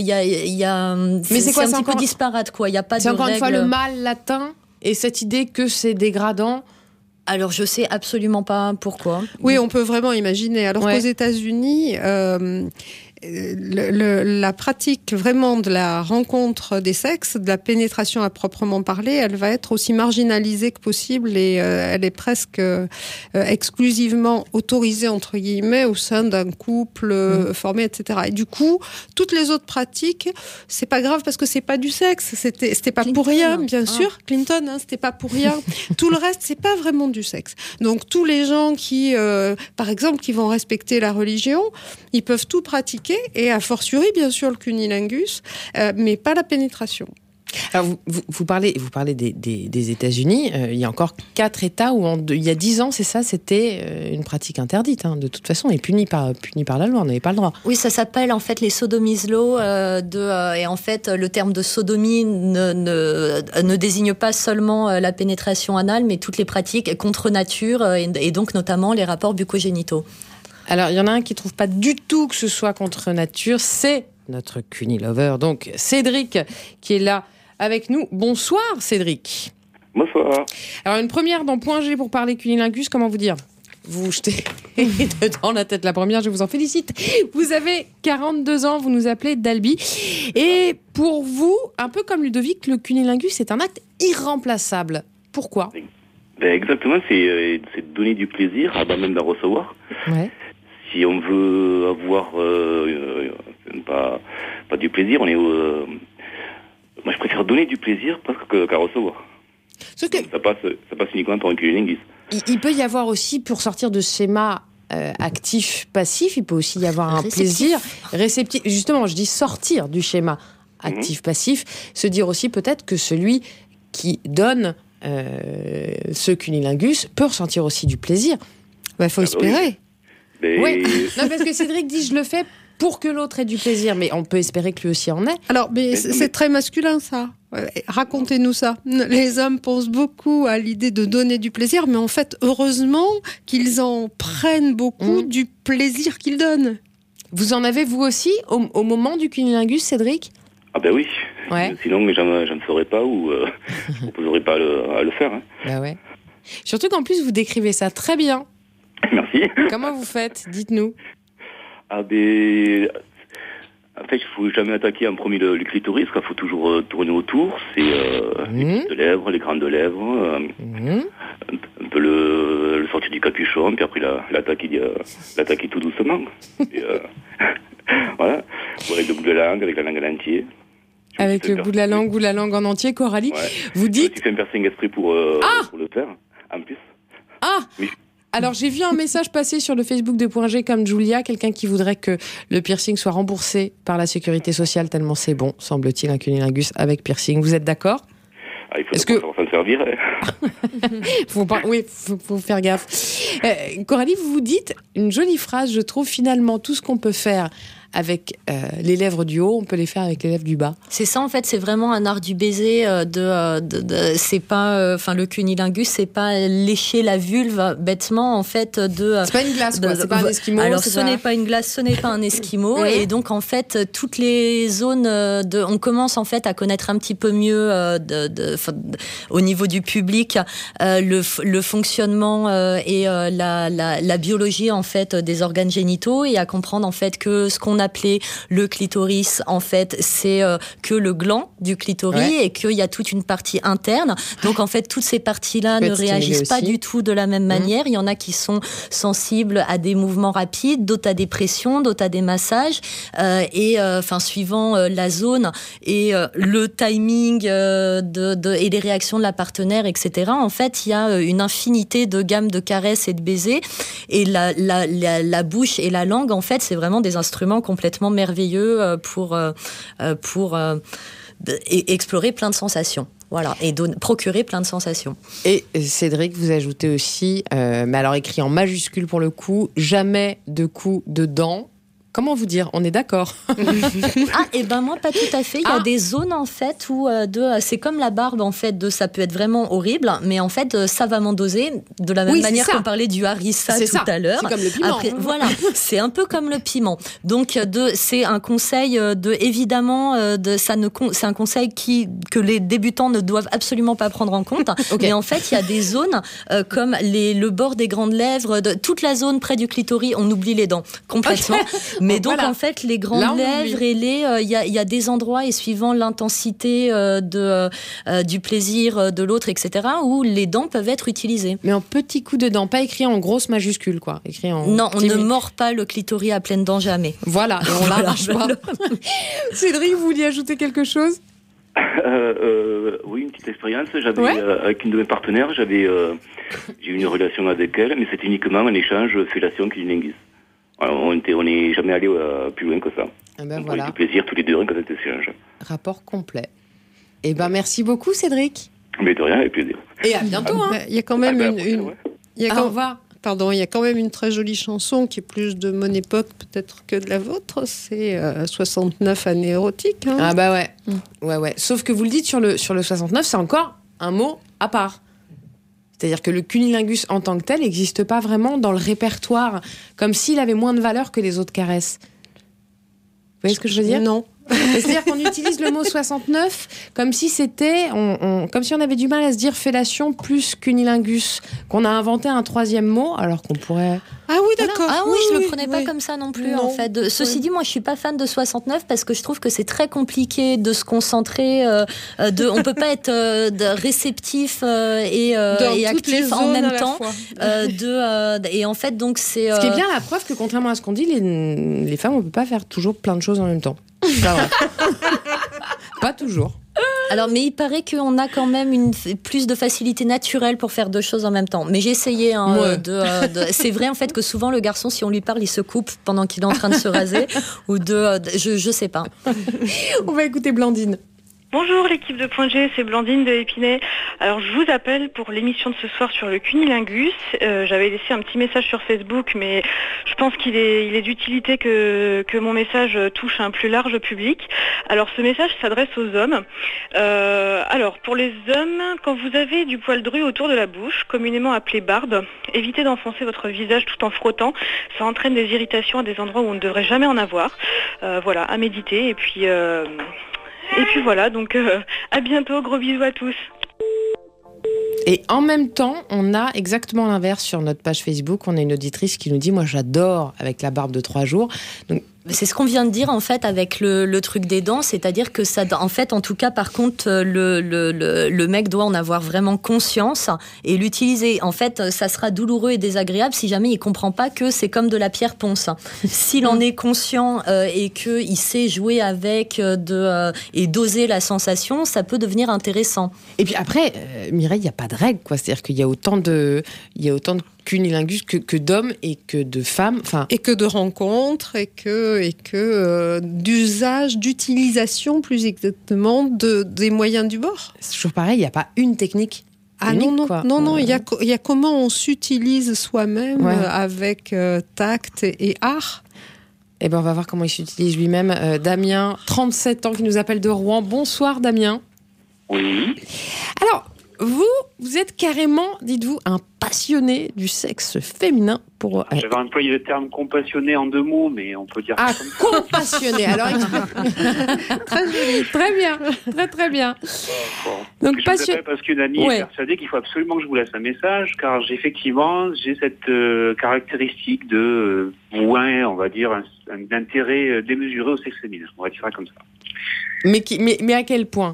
un petit peu disparate quoi, il y a pas de règles. C'est encore une fois le mal latin et cette idée que c'est dégradant. Alors je sais absolument pas pourquoi. Oui, on peut vraiment imaginer. Alors qu'aux États-Unis, la pratique vraiment de la rencontre des sexes, de la pénétration à proprement parler, elle va être aussi marginalisée que possible et elle est presque exclusivement autorisée entre guillemets au sein d'un couple formé, etc. Et du coup, toutes les autres pratiques, c'est pas grave parce que c'est pas du sexe. C'était pas Clinton, pour rien, bien sûr. Clinton, c'était pas pour rien. Tout le reste, c'est pas vraiment du sexe. Donc tous les gens qui, par exemple, qui vont respecter la religion, ils peuvent tout pratiquer. Et a fortiori, bien sûr, le cunilingus, mais pas la pénétration. Alors vous parlez des États-Unis. Il y a encore 4 États où il y a 10 ans, c'est ça, c'était une pratique interdite. De toute façon, et punie par la loi. On n'avait pas le droit. Oui, ça s'appelle en fait les sodomies law. Et en fait, le terme de sodomie ne désigne pas seulement la pénétration anale, mais toutes les pratiques contre nature et donc notamment les rapports bucco-génitaux. Alors, il y en a un qui trouve pas du tout que ce soit contre nature. C'est notre cunilover, donc Cédric, qui est là avec nous. Bonsoir Cédric. Bonsoir. Alors une première dans Point G pour parler cunilingus, comment vous dire ? Vous jetez dedans la tête la première, je vous en félicite. Vous avez 42 ans, vous nous appelez d'Albi. Et pour vous, un peu comme Ludovic, le cunilingus, c'est un acte irremplaçable. Pourquoi ? Exactement, c'est donner du plaisir avant même d'en recevoir. Ouais. Si on veut avoir pas du plaisir, moi je préfère donner du plaisir presque qu'à recevoir. Ça passe uniquement par un cunilingus. Il peut y avoir aussi, pour sortir de schéma actif-passif, il peut aussi y avoir un plaisir réceptif. Justement, je dis sortir du schéma actif-passif, se dire aussi peut-être que celui qui donne ce cunilingus peut ressentir aussi du plaisir. Il faut espérer. Oui. Non, parce que Cédric dit je le fais pour que l'autre ait du plaisir, mais on peut espérer que lui aussi en ait. Alors, mais c'est très masculin ça. Racontez-nous ça. Les hommes pensent beaucoup à l'idée de donner du plaisir, mais en fait, heureusement qu'ils en prennent beaucoup du plaisir qu'ils donnent. Vous en avez vous aussi au moment du cunilingus, Cédric ? Ah ben oui. Ouais. Sinon, je ne saurais pas ou je ne proposerais pas à le faire. Hein. Bah ouais. Surtout qu'en plus, vous décrivez ça très bien. Merci. Comment vous faites ? Dites-nous. Ah ben, en fait, il ne faut jamais attaquer en premier le clitoris, il faut toujours tourner autour. C'est les petites lèvres, les grandes lèvres, un peu le sortir du capuchon, puis après l'attaquer tout doucement. Et, voilà, avec le bout de la langue, avec la langue en entier. Avec le bout de la langue ou la langue en entier, Coralie, vous dites... Tu fais un piercing exprès pour le faire, en plus. Ah oui. Alors, j'ai vu un message passer sur le Facebook de Point G comme Julia, quelqu'un qui voudrait que le piercing soit remboursé par la sécurité sociale, tellement c'est bon, semble-t-il, un cunilingus avec piercing. Vous êtes d'accord ? Il faut s'en servir. Oui, faut faire gaffe. Coralie, vous dites une jolie phrase, je trouve, finalement, tout ce qu'on peut faire avec les lèvres du haut, on peut les faire avec les lèvres du bas. C'est ça, en fait, c'est vraiment un art du baiser. C'est pas, le cunilingus, c'est pas lécher la vulve bêtement, en fait. C'est pas une glace, quoi. C'est pas un esquimau. Alors, ce n'est pas une glace, ce n'est pas un esquimau. Et donc, en fait, toutes les zones on commence en fait à connaître un petit peu mieux au niveau du public le fonctionnement et la biologie en fait des organes génitaux et à comprendre en fait que ce qu'on appelait le clitoris, en fait, c'est que le gland du clitoris et qu'il y a toute une partie interne. Donc, en fait, toutes ces parties-là ne réagissent pas du tout de la même manière. Il y en a qui sont sensibles à des mouvements rapides, d'autres à des pressions, d'autres à des massages. Suivant la zone et le timing et les réactions de la partenaire, etc. En fait, il y a une infinité de gammes de caresses et de baisers. Et la bouche et la langue, en fait, c'est vraiment des instruments complètement merveilleux pour explorer plein de sensations. Voilà, et procurer plein de sensations. Et Cédric, vous ajoutez aussi, mais alors écrit en majuscule pour le coup, jamais de coups de dents. Comment vous dire ? On est d'accord. Moi pas tout à fait. Il y a des zones en fait où c'est comme la barbe en fait ça peut être vraiment horrible, mais en fait savamment dosé de la même manière qu'on parlait du harissa tout à l'heure. C'est comme le piment. Après, voilà, c'est un peu comme le piment. Donc c'est un conseil évidemment c'est un conseil que les débutants ne doivent absolument pas prendre en compte. Mais en fait il y a des zones comme le bord des grandes lèvres, toute la zone près du clitoris, on oublie les dents complètement. Mais donc en fait les grandes lèvres et il y a des endroits et suivant l'intensité du plaisir de l'autre, etc. où les dents peuvent être utilisées. Mais en petits coups de dents, pas écrit en grosses majuscules quoi. Écrit en non, on ne mord pas le clitoris à pleines dents jamais. Voilà, et on l'arrache pas. Cédric, vous vouliez ajouter quelque chose ? Oui, une petite expérience. J'avais avec une de mes partenaires, j'ai eu une relation avec elle, mais c'était uniquement un échange fellation cunilingus. On n'est jamais allé plus loin que ça. Ah ben on a eu du plaisir tous les deux dans cet échange. Rapport complet. Eh ben, merci beaucoup, Cédric. Mais de rien, avec plaisir. Et à bientôt. Il y a quand même Au revoir. Pardon, il y a quand même une très jolie chanson qui est plus de mon époque peut-être que de la vôtre. C'est 69 années érotiques. Hein. Ah bah ouais. Ouais. Sauf que vous le dites sur le 69, c'est encore un mot à part. C'est-à-dire que le cunilingus en tant que tel n'existe pas vraiment dans le répertoire, comme s'il avait moins de valeur que les autres caresses. Vous voyez ce que je veux dire ? Non. C'est-à-dire qu'on utilise le mot 69 comme si c'était, comme si on avait du mal à se dire fellation plus cunilingus, qu'on a inventé un troisième mot alors qu'on pourrait. Ah oui, d'accord. Ah oui, je le prenais pas comme ça non plus, en fait. Ceci dit, moi, je suis pas fan de 69 parce que je trouve que c'est très compliqué de se concentrer. On peut pas être réceptif et actif en même temps. Et en fait, donc c'est. Ce qui est bien la preuve que contrairement à ce qu'on dit, les femmes, on peut pas faire toujours plein de choses en même temps. Pas toujours. Alors, mais il paraît qu'on a quand même plus de facilité naturelle pour faire deux choses en même temps. Mais j'ai essayé. C'est vrai en fait que souvent le garçon, si on lui parle, il se coupe pendant qu'il est en train de se raser je sais pas. On va écouter Blandine. Bonjour l'équipe de Point G, c'est Blandine de Épinay. Alors je vous appelle pour l'émission de ce soir sur le cunilingus. J'avais laissé un petit message sur Facebook, mais je pense qu'il est d'utilité que mon message touche un plus large public. Alors ce message s'adresse aux hommes. Alors pour les hommes, quand vous avez du poil dru autour de la bouche, communément appelé barbe, évitez d'enfoncer votre visage tout en frottant. Ça entraîne des irritations à des endroits où on ne devrait jamais en avoir. Voilà, à méditer et puis voilà, donc à bientôt, gros bisous à tous. Et en même temps, on a exactement l'inverse sur notre page Facebook. On a une auditrice qui nous dit « Moi, j'adore avec la barbe de 3 jours ». Donc, c'est ce qu'on vient de dire en fait avec le truc des dents, c'est-à-dire que ça, en fait, en tout cas, par contre, le mec doit en avoir vraiment conscience et l'utiliser. En fait, ça sera douloureux et désagréable si jamais il comprend pas que c'est comme de la pierre ponce. S'il en est conscient et que il sait jouer avec et doser la sensation, ça peut devenir intéressant. Et puis après, Mireille, il y a pas de règle, quoi. C'est-à-dire qu'il y a autant de cunilingus que d'hommes et que de femmes, et que de rencontres et que d'usage, d'utilisation plus exactement des moyens du bord. C'est toujours pareil, il n'y a pas une technique. Unique, non, il y a comment on s'utilise soi-même avec tact et art. Eh ben on va voir comment il s'utilise lui-même. Damien, 37 ans, qui nous appelle de Rouen. Bonsoir Damien. Oui. Alors, vous êtes carrément, dites-vous, un passionné du sexe féminin pour... J'avais employé le terme compassionné en 2 mots, mais on peut dire ça comme ça. Compassionné, alors très joli, très bien, très bien. Bon. Donc passionné parce qu'une amie est persuadée qu'il faut absolument que je vous laisse un message, car j'ai cette caractéristique de on va dire, un intérêt démesuré au sexe féminin. On va dire ça comme ça. Mais à quel point ?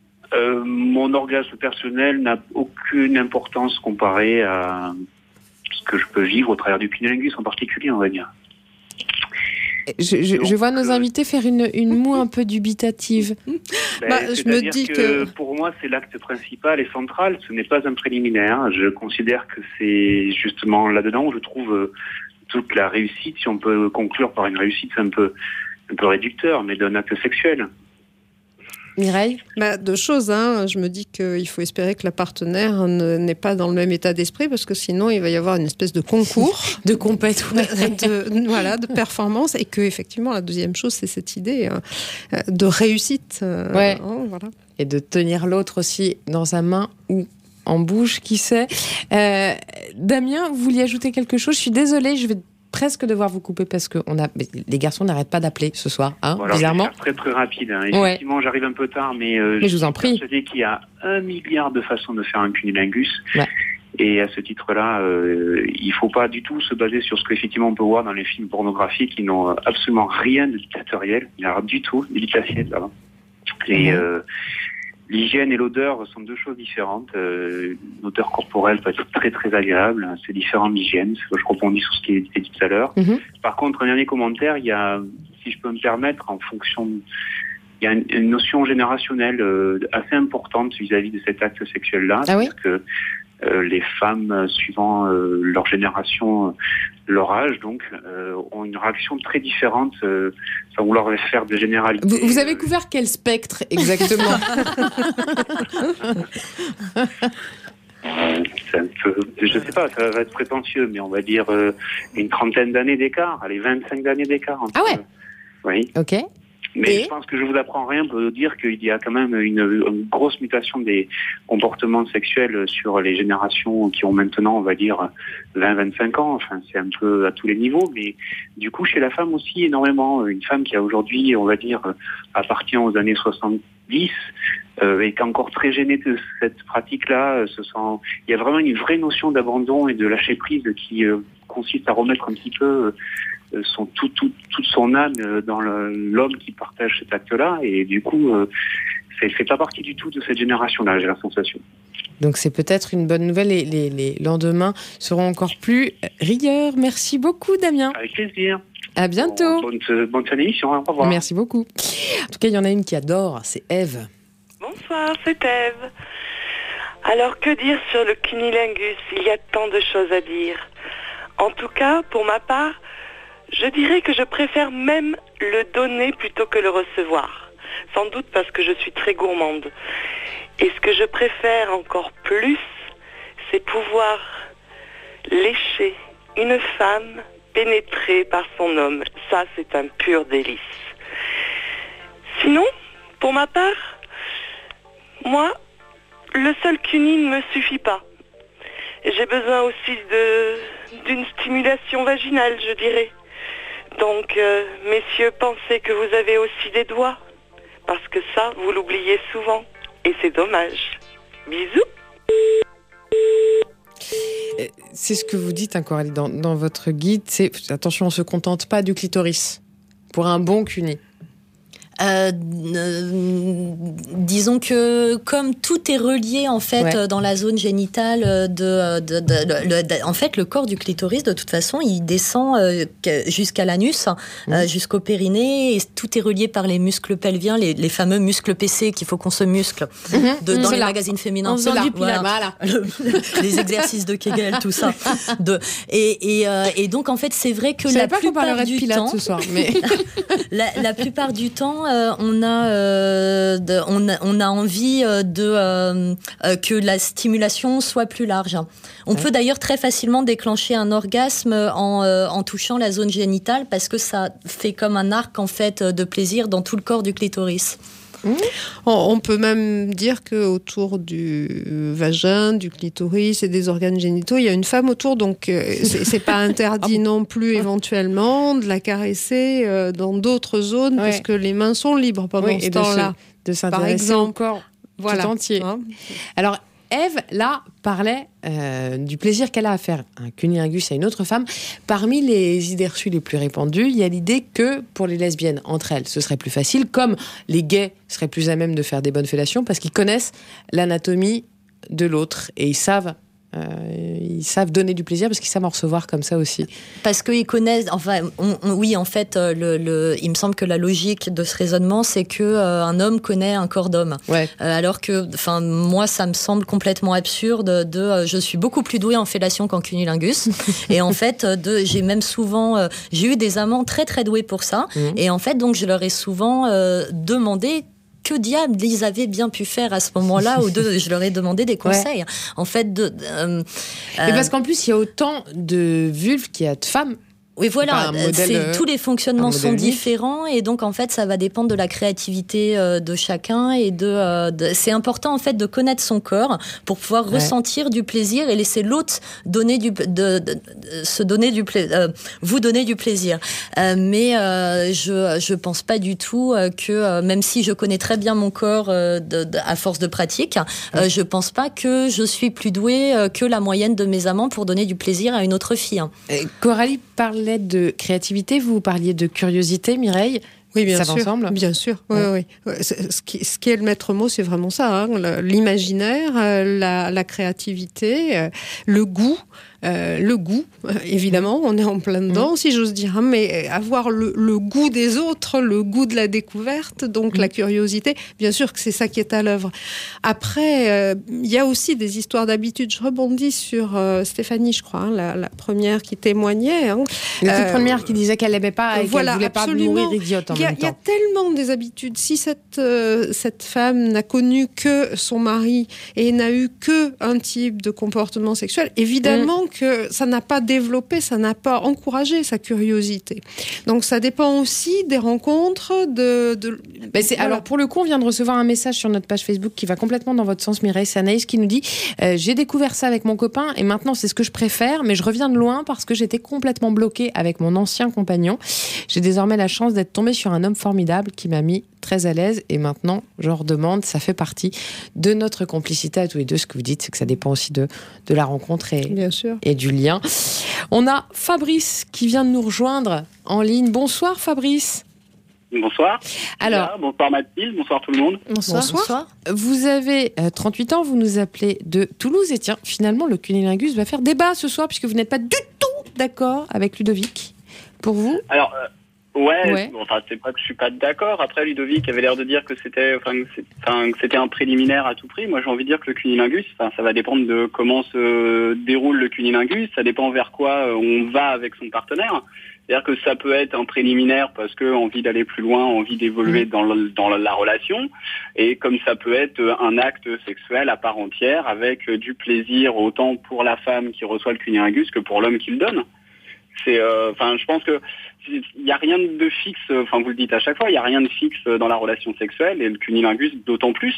Mon orgasme personnel n'a aucune importance comparé à ce que je peux vivre au travers du cunilingus en particulier, on va dire. Je vois nos invités faire une moue un peu dubitative. Je me dis que pour moi c'est l'acte principal et central, ce n'est pas un préliminaire. Je considère que c'est justement là-dedans où je trouve toute la réussite, si on peut conclure par une réussite, c'est un peu réducteur, mais d'un acte sexuel. Mireille ? 2 choses. Je me dis qu'il faut espérer que la partenaire n'est pas dans le même état d'esprit, parce que sinon il va y avoir une espèce de concours. De compète, de performance. Et que effectivement, la deuxième chose, c'est cette idée de réussite. Voilà. Et de tenir l'autre aussi dans sa main ou en bouche, qui sait. Damien, vous vouliez ajouter quelque chose ? Je suis désolée, je vais presque devoir vous couper parce que les garçons n'arrêtent pas d'appeler ce soir, bizarrement. Je vais faire très rapide. Effectivement, j'arrive un peu tard, mais je vous en prie. Je sais qu'il y a 1 milliard de façons de faire un cunilingus. Ouais. Et à ce titre-là, il faut pas du tout se baser sur ce qu'effectivement on peut voir dans les films pornographiques qui n'ont absolument rien de dictatoriel. Il n'y a rien du tout d'éditaciel là-bas. Et l'hygiène et l'odeur sont 2 choses différentes. L'odeur corporelle peut être très très agréable. C'est différent de l'hygiène. Je rebondis sur ce qui a été dit tout à l'heure. Par contre, un dernier commentaire, il y a, si je peux me permettre, il y a une notion générationnelle assez importante vis-à-vis de cet acte sexuel-là. Ah oui ? Parce que les femmes, suivant leur génération, leur âge, donc, ont une réaction très différente, sans vouloir faire des généralités. Vous avez couvert quel spectre exactement? C'est un peu, je sais pas, ça va être prétentieux, mais on va dire une 30aine d'années d'écart, allez, 25 d'années d'écart. Ah ouais. Oui. Ok. Mais je pense que je vous apprends rien pour dire qu'il y a quand même une grosse mutation des comportements sexuels sur les générations qui ont maintenant, on va dire, 20-25 ans. Enfin, c'est un peu à tous les niveaux. Mais du coup, chez la femme aussi, énormément. Une femme qui a aujourd'hui, on va dire, appartient aux années 70, et qui est encore très gênée de cette pratique-là. Il y a vraiment une vraie notion d'abandon et de lâcher prise qui consiste à remettre un petit peu toute son âme dans l'homme qui partage cet acte-là, et du coup c'est pas partie du tout de cette génération-là, j'ai la sensation. Donc c'est peut-être une bonne nouvelle, et les lendemains seront encore plus rieurs. Merci beaucoup Damien. Avec plaisir. À bientôt. Bonne fin d'émission, au revoir. Merci beaucoup. En tout cas, il y en a une qui adore, c'est Ève. Bonsoir, c'est Ève. Alors que dire sur le cunnilingus? Il y a tant de choses à dire. En tout cas, pour ma part, je dirais que je préfère même le donner plutôt que le recevoir. Sans doute parce que je suis très gourmande. Et ce que je préfère encore plus, c'est pouvoir lécher une femme pénétrée par son homme. Ça, c'est un pur délice. Sinon, pour ma part, moi, le seul cuni ne me suffit pas. J'ai besoin aussi d'une stimulation vaginale, je dirais. Donc, messieurs, pensez que vous avez aussi des doigts, parce que ça, vous l'oubliez souvent, et c'est dommage. Bisous. C'est ce que vous dites, hein, Coralie, dans votre guide, c'est attention, on ne se contente pas du clitoris pour un bon cuni. Disons que comme tout est relié en fait dans la zone génitale en fait le corps du clitoris de toute façon il descend jusqu'à l'anus, jusqu'au périnée, et tout est relié par les muscles pelviens, les fameux muscles PC qu'il faut qu'on se muscle dans les magazines féminins. Voilà. Les exercices de Kegel, tout ça. Et donc en fait c'est vrai que la plupart du temps, ce soir, mais la plupart du temps on a envie que la stimulation soit plus large. On peut d'ailleurs très facilement déclencher un orgasme en touchant la zone génitale, parce que ça fait comme un arc en fait de plaisir dans tout le corps du clitoris. On peut même dire qu'autour du vagin, du clitoris et des organes génitaux, il y a une femme autour, donc c'est pas interdit non plus éventuellement de la caresser dans d'autres zones, parce que les mains sont libres pendant ce temps-là. De s'intéresser au corps tout entier. Hein. Alors, Ève, là, parlait du plaisir qu'elle a à faire un cunnilingus à une autre femme. Parmi les idées reçues les plus répandues, il y a l'idée que pour les lesbiennes, entre elles, ce serait plus facile, comme les gays seraient plus à même de faire des bonnes fellations, parce qu'ils connaissent l'anatomie de l'autre et ils savent donner du plaisir, parce qu'ils savent en recevoir comme ça aussi. Parce qu'ils connaissent, enfin, oui, en fait, il me semble que la logique de ce raisonnement, c'est que un homme connaît un corps d'homme. Alors que, enfin, moi, ça me semble complètement absurde je suis beaucoup plus douée en fellation qu'en cunnilingus. Et en fait, j'ai même souvent, j'ai eu des amants très très doués pour ça. Et en fait, donc, je leur ai souvent demandé que diable ils avaient bien pu faire à ce moment-là, ou je leur ai demandé des conseils. En fait, mais parce qu'en plus, il y a autant de vulves qu'il y a de femmes. Oui, voilà, tous les fonctionnements sont différents, et donc en fait ça va dépendre de la créativité de chacun, et c'est important en fait de connaître son corps pour pouvoir ressentir du plaisir et laisser l'autre vous donner du plaisir. Mais je pense pas du tout que, même si je connais très bien mon corps à force de pratique, je pense pas que je suis plus douée que la moyenne de mes amants pour donner du plaisir à une autre fille. Coralie parlait de créativité, vous parliez de curiosité, Mireille. Oui, bien sûr. Ensemble. Bien sûr. Oui. Ce qui est le maître mot, c'est vraiment ça. L'imaginaire, la créativité, le goût. le goût, évidemment, on est en plein dedans, si j'ose dire, mais avoir le goût des autres, le goût de la découverte, donc la curiosité, bien sûr que c'est ça qui est à l'œuvre. Après, il y a aussi des histoires d'habitude. Je rebondis sur Stéphanie, je crois, la première qui témoignait. La toute première qui disait qu'elle n'aimait pas et qu'elle voulait pas mourir idiote en même temps. Il y a tellement des habitudes. Si cette femme n'a connu que son mari et n'a eu que un type de comportement sexuel, évidemment que ça n'a pas développé, ça n'a pas encouragé sa curiosité. Donc ça dépend aussi des rencontres, voilà. Alors pour le coup, on vient de recevoir un message sur notre page Facebook qui va complètement dans votre sens, Mireille. C'est Anaïs qui nous dit j'ai découvert ça avec mon copain et maintenant c'est ce que je préfère, mais je reviens de loin parce que j'étais complètement bloquée avec mon ancien compagnon. J'ai désormais la chance d'être tombée sur un homme formidable qui m'a mis très à l'aise et maintenant je redemande, ça fait partie de notre complicité à tous les deux. Ce que vous dites, c'est que ça dépend aussi de la rencontre et du lien. On a Fabrice qui vient de nous rejoindre en ligne. Bonsoir Fabrice. Bonsoir. Alors, bonsoir Mathilde, bonsoir tout le monde. Bonsoir. Vous avez 38 ans, vous nous appelez de Toulouse et tiens, finalement le cunilingus va faire débat ce soir puisque vous n'êtes pas du tout d'accord avec Ludovic. Pour vous ? Alors, ouais. Enfin, c'est pas que je suis pas d'accord. Après, Ludovic avait l'air de dire que c'était un préliminaire à tout prix. Moi, j'ai envie de dire que le cunilingus, ça va dépendre de comment se déroule le cunilingus. Ça dépend vers quoi on va avec son partenaire. C'est-à-dire que ça peut être un préliminaire parce que envie d'aller plus loin, envie d'évoluer dans la relation, et comme ça peut être un acte sexuel à part entière avec du plaisir autant pour la femme qui reçoit le cunilingus que pour l'homme qui le donne. Je pense que il y a rien de fixe. Enfin, vous le dites à chaque fois, il y a rien de fixe dans la relation sexuelle et le cunilingus d'autant plus.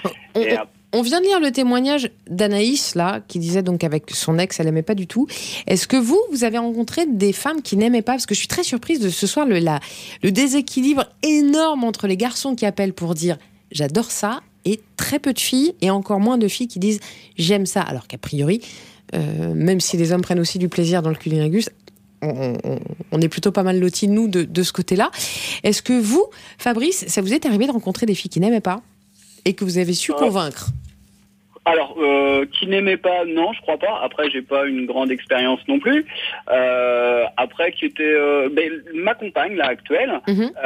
On vient de lire le témoignage d'Anaïs, là, qui disait donc avec son ex, elle n'aimait pas du tout. Est-ce que vous avez rencontré des femmes qui n'aimaient pas ? Parce que je suis très surprise de ce soir, le déséquilibre énorme entre les garçons qui appellent pour dire « j'adore ça » et très peu de filles, et encore moins de filles qui disent « j'aime ça ». Alors qu'a priori, même si les hommes prennent aussi du plaisir dans le cunilingus, on est plutôt pas mal lotis, nous, de ce côté-là. Est-ce que vous, Fabrice, ça vous est arrivé de rencontrer des filles qui n'aimaient pas ? Et que vous avez su convaincre ? Alors, qui n'aimait pas, non, je crois pas. Après, j'ai pas une grande expérience non plus. Après, qui était ma compagne, là, actuelle,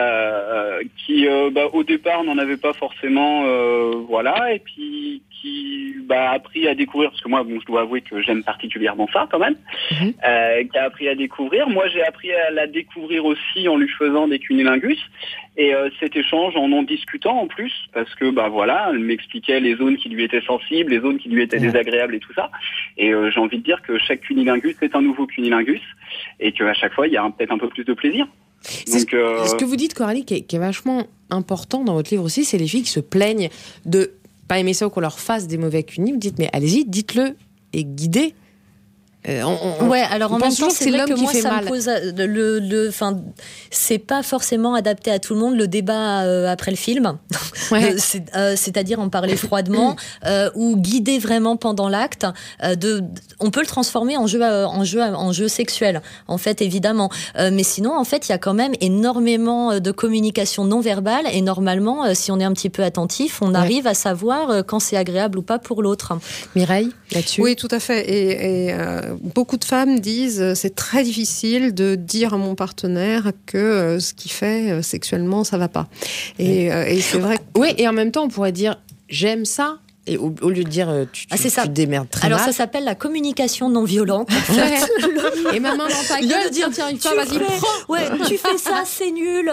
qui, au départ, n'en avait pas forcément, et puis qui a appris à découvrir, parce que moi, je dois avouer que j'aime particulièrement ça, quand même, qui a appris à découvrir. Moi, j'ai appris à la découvrir aussi en lui faisant des cunilingus. Et cet échange en discutant en plus, parce que elle m'expliquait les zones qui lui étaient sensibles, les zones qui lui étaient désagréables et tout ça. Et j'ai envie de dire que chaque cunilingus est un nouveau cunilingus et qu'à chaque fois il y a peut-être un peu plus de plaisir. Ce que vous dites, Coralie, qui est vachement important dans votre livre aussi, c'est les filles qui se plaignent de pas aimer ça ou qu'on leur fasse des mauvais cunis. Vous dites mais allez-y, dites-le et guidez. Alors en même temps, c'est vrai que moi, ça me pose c'est pas forcément adapté à tout le monde le débat après le film. C'est-à-dire en parler froidement ou guider vraiment pendant l'acte. On peut le transformer en jeu sexuel, en fait, évidemment. Mais sinon, en fait, il y a quand même énormément de communication non verbale et normalement, si on est un petit peu attentif, on arrive à savoir quand c'est agréable ou pas pour l'autre. Mireille, là-dessus. Oui, tout à fait. Et beaucoup de femmes disent c'est très difficile de dire à mon partenaire que ce qu'il fait sexuellement ça va pas. Et c'est vrai. Oui, et en même temps on pourrait dire j'aime ça. Et au lieu de dire tu te démerdes très mal. Alors ça s'appelle la communication non violente. En fait. Et ma main dans ta gueule, tiens, vas-y, prends. Ouais, tu fais ça, c'est nul.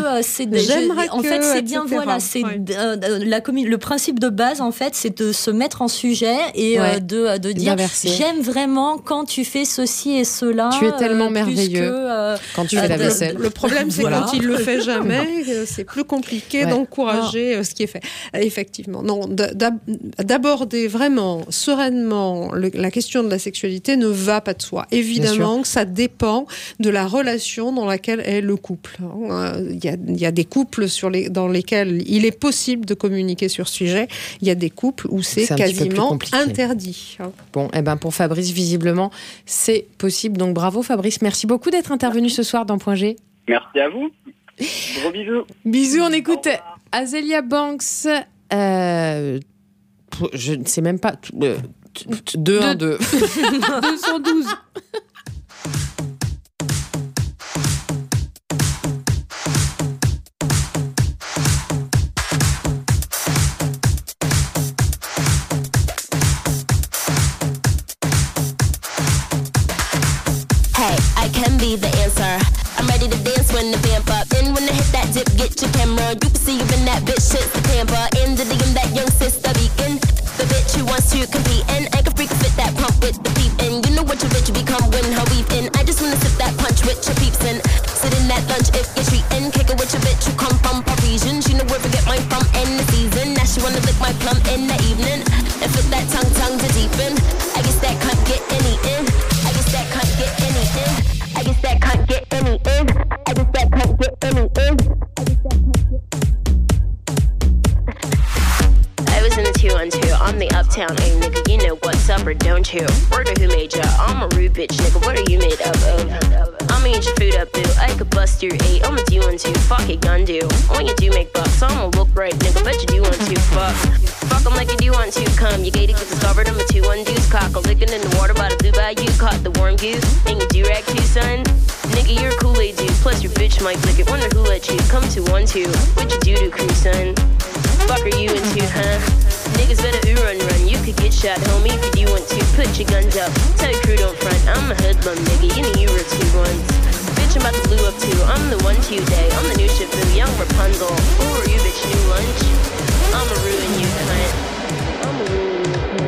En fait, c'est bien, voilà, c'est le principe de base, en fait, c'est de se mettre en sujet et de dire j'aime vraiment quand tu fais ceci et cela. Tu es tellement merveilleux quand tu fais la vaisselle. Le problème, c'est quand il le fait jamais, c'est plus compliqué d'encourager ce qui est fait. Effectivement, non. D'aborder vraiment sereinement la question de la sexualité ne va pas de soi. Évidemment que ça dépend de la relation dans laquelle est le couple. Il y a des couples dans lesquels il est possible de communiquer sur ce sujet. Il y a des couples où c'est quasiment interdit. Bon, pour Fabrice, visiblement, c'est possible. Donc bravo Fabrice. Merci beaucoup d'être intervenu ce soir dans Point G. Merci à vous. Gros bisous. Bisous, on écoute Azealia Banks. Je ne sais même pas. 2-1-2. 212. Can be the answer. I'm ready to dance when the vamp up. And when I hit that dip, get your camera. You can see you in that bitch, shit's the Tampa. In the DM, that young sister beacon. The bitch who wants to compete. And I can freak fit that pump with the peep. And you know what your bitch become when her weave in. I just wanna sip that punch with your peeps. And sit in that lunch if you're treating. Kick it with your bitch who come from Parisian. She know where to get mine from in the season. Now she wanna lick my plum in the evening. And fit that tongue to deepen. I guess that can't get any in. I guess that can't get any in. I guess that can't get any in. I guess that can't get any in. I was in the 212. I'm the uptown A nigga. You know what's up or don't you? Word of who made ya? I'm a rude bitch nigga. What are you made up of? I'ma eat your food up, boo. I could bust your 8. I'ma do 1 2. Fuck it, gun do. When you do make bucks, I'ma look right, nigga. Bet you do 1 2. Fuck. Fuck 'em like you do 1 2. Come, you gated, get discovered. I'm a 2 1 deuce. Cock a licking in the water by the blue bayou. Caught the warm goose. And you do rag too, son. Nigga, you're a Kool-Aid dude. Plus your bitch might lick it. Wonder who let you come to 1 2. What you do to crew, son? Fuck are you into, huh? Niggas better run. You could get shot, homie, if you do want to. Put your guns up. Tell your crew don't front. I'm a hoodlum, nigga. You know you were 2 ones. Bitch, I'm about to blue up too. I'm the 1 2 day. I'm the new Shifu, young Rapunzel. Who are you, bitch? New lunch? I'ma ruin you, cunt. I'ma ruin you,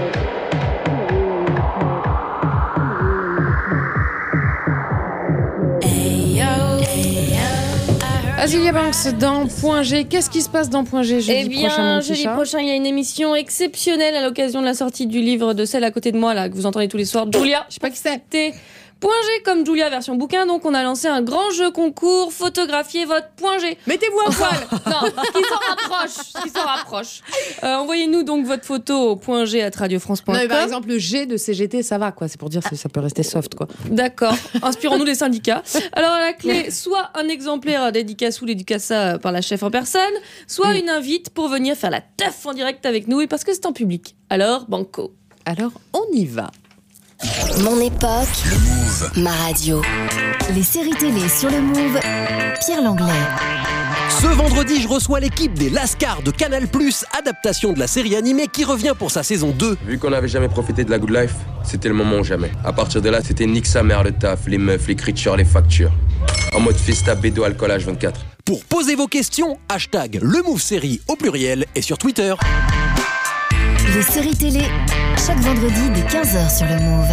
Azealia Banks dans Point G. Qu'est-ce qui se passe dans Point G jeudi prochain, jeudi prochain, il y a une émission exceptionnelle à l'occasion de la sortie du livre de celle à côté de moi, là, que vous entendez tous les soirs. Julia, je sais pas qui c'est. Point G comme Julia version bouquin, donc on a lancé un grand jeu concours, photographiez votre point G. Mettez-vous à poil. Non, qui s'en rapproche. Envoyez-nous donc votre photo au point G @radiofrance.com. Non, mais par exemple, le G de CGT, ça va, quoi. C'est pour dire que ça peut rester soft, quoi. D'accord. Inspirons-nous des syndicats. Alors, à la clé, soit un exemplaire dédicace ou dédicacé par la chef en personne, soit une invite pour venir faire la teuf en direct avec nous, et parce que c'est en public. Alors, banco. Alors, on y va. Mon époque, le Move, ma radio. Les séries télé sur le Move, Pierre Langlais. Ce vendredi, je reçois l'équipe des Lascars de Canal+, adaptation de la série animée qui revient pour sa saison 2. Vu qu'on n'avait jamais profité de la good life, c'était le moment ou jamais. À partir de là, c'était nique sa mère le taf, les meufs, les creatures, les factures. En mode Fiesta, bédo, alcool, H24. Pour poser vos questions, hashtag le Move Série au pluriel et sur Twitter. Les séries télé, chaque vendredi dès 15h sur le Move.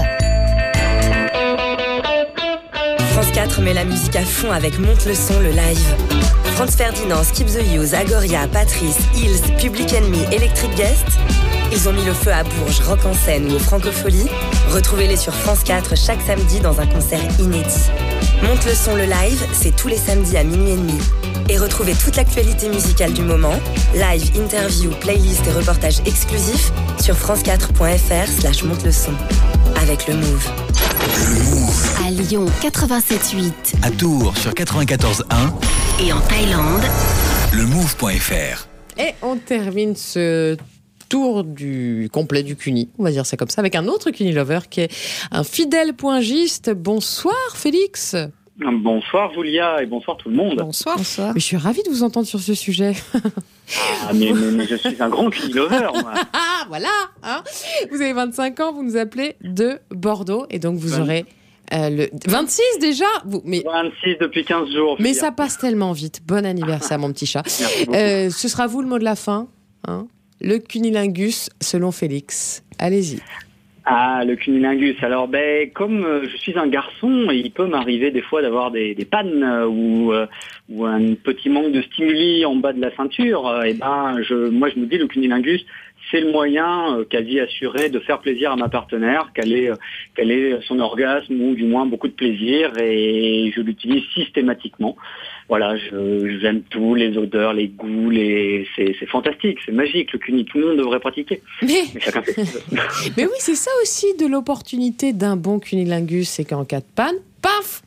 France 4 met la musique à fond avec Monte le son, le live. Franz Ferdinand, Skip the Use, Agoria, Patrice, Hills, Public Enemy, Electric Guest. Ils ont mis le feu à Bourges, Rock en scène ou aux Francopholies. Retrouvez-les sur France 4 chaque samedi dans un concert inédit. Monte le son, le live, c'est tous les samedis à 00h30. Et retrouvez toute l'actualité musicale du moment, live, interview, playlist et reportages exclusifs sur france4.fr/monte le son. Avec le Move. Le Move. À Lyon, 87.8. À Tours, sur 94.1. Et en Thaïlande, le Move.fr. Et on termine ce tour du complet du CUNY, on va dire ça comme ça, avec un autre CUNY lover qui est un fidèle poingiste. Bonsoir Félix. Bonsoir Julia et bonsoir tout le monde. Bonsoir. Mais je suis ravie de vous entendre sur ce sujet. Mais je suis un grand CUNY lover, moi. Ah, voilà, hein. Vous avez 25 ans, vous nous appelez de Bordeaux et donc vous aurez le 26 déjà mais 26 depuis 15 jours. Mais ça passe tellement vite. Bon anniversaire mon petit chat. Ce sera vous le mot de la fin, hein. Le cunilingus selon Félix. Allez-y. Ah, le cunilingus. Alors, comme je suis un garçon, il peut m'arriver des fois d'avoir des pannes ou un petit manque de stimuli en bas de la ceinture. Moi, je me dis le cunilingus, c'est le moyen quasi assuré de faire plaisir à ma partenaire, qu'elle ait son orgasme ou du moins beaucoup de plaisir, et je l'utilise systématiquement. Voilà, j'aime tout, les odeurs, les goûts, c'est fantastique, c'est magique, le cuni, tout le monde devrait pratiquer. Mais chacun fait ce qu'il veut. Mais oui, c'est ça aussi de l'opportunité d'un bon cunilingus, c'est qu'en cas de panne, paf,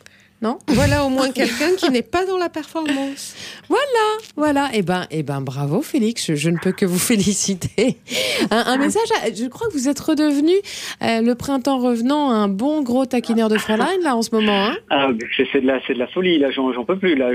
non ? Voilà au moins quelqu'un qui n'est pas dans la performance. Voilà. Eh ben, bravo Félix, je ne peux que vous féliciter. Un message, je crois que vous êtes redevenu, le printemps revenant, un bon gros taquineur de Fräulein, là, en ce moment. Hein. C'est de la folie, là, j'en peux plus, là.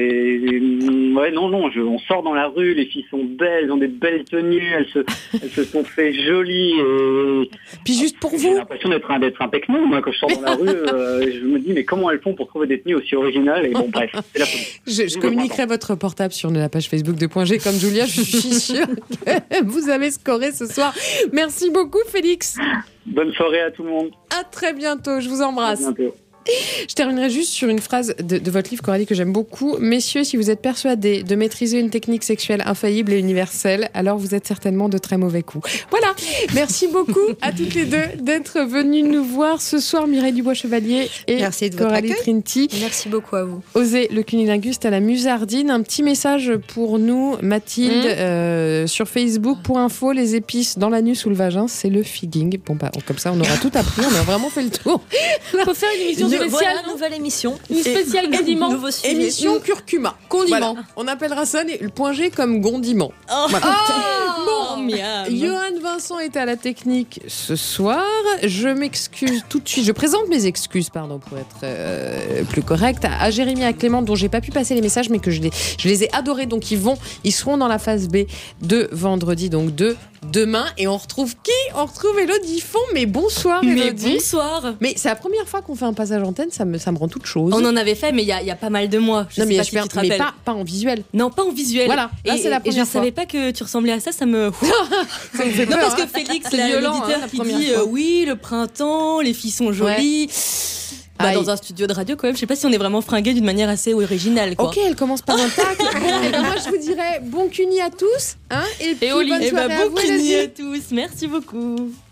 On sort dans la rue, les filles sont belles, elles ont des belles tenues, elles se sont fait jolies. Et... Puis juste pour vous. J'ai l'impression d'être un pecno, moi, quand je sors dans la rue, je me dis, mais comment elles font pour trouver des tenues aussi originales? Et bon, bref, c'est la folie. Je communiquerai votre portable sur la page Facebook de Point G, comme Julia, je suis sûre que vous avez scoré ce soir. Merci beaucoup, Félix. Bonne soirée à tout le monde. À très bientôt, je vous embrasse. À bientôt. Je terminerai juste sur une phrase de votre livre, Coralie, que j'aime beaucoup. Messieurs, si vous êtes persuadés de maîtriser une technique sexuelle infaillible et universelle, alors vous êtes certainement de très mauvais coups. Voilà. Merci beaucoup à toutes les deux d'être venues nous voir ce soir, Mireille Dubois-Chevalier et Coralie Trinity. Merci beaucoup à vous. Osez le cunilingus à la Musardine. Un petit message pour nous, Mathilde, sur Facebook. Pour info, les épices dans l'anus ou le vagin, c'est le figging. Bon, bah, comme ça, on aura tout appris. On a vraiment fait le tour. On peut faire une émission spéciale, nouvelle émission. Une spéciale condiment. Émission curcuma. Condiment. Voilà. On appellera ça le point G comme gondiment. Voilà. Johan Vincent est à la technique ce soir. Je m'excuse tout de suite. Je présente mes excuses, pour être plus correcte, à Jérémy et à Clément, dont j'ai pas pu passer les messages, mais que je les ai adorés. Donc ils seront dans la phase B de vendredi, donc de demain. Et on retrouve qui ? On retrouve Élodie Font. Mais bonsoir, Élodie. Mais bonsoir. Mais c'est la première fois qu'on fait un passage antenne, ça me rend toute chose. On en avait fait, mais il y a pas mal de mois. Je sais pas si tu te rappelles. Mais pas en visuel. Non, pas en visuel. Voilà. Là, c'est la première fois. Et je savais pas que tu ressemblais à ça. Ça me fait peur. Non, parce que Félix, l'auditeur, qui dit oui, le printemps, les filles sont jolies. Ouais. Dans un studio de radio, quand même, je sais pas si on est vraiment fringué d'une manière assez originale, quoi. Ok, elle commence par un tac. Moi, je vous dirais bon cuni à tous, hein, et puis bonne soirée à vous. Bon cuni à tous. Merci beaucoup.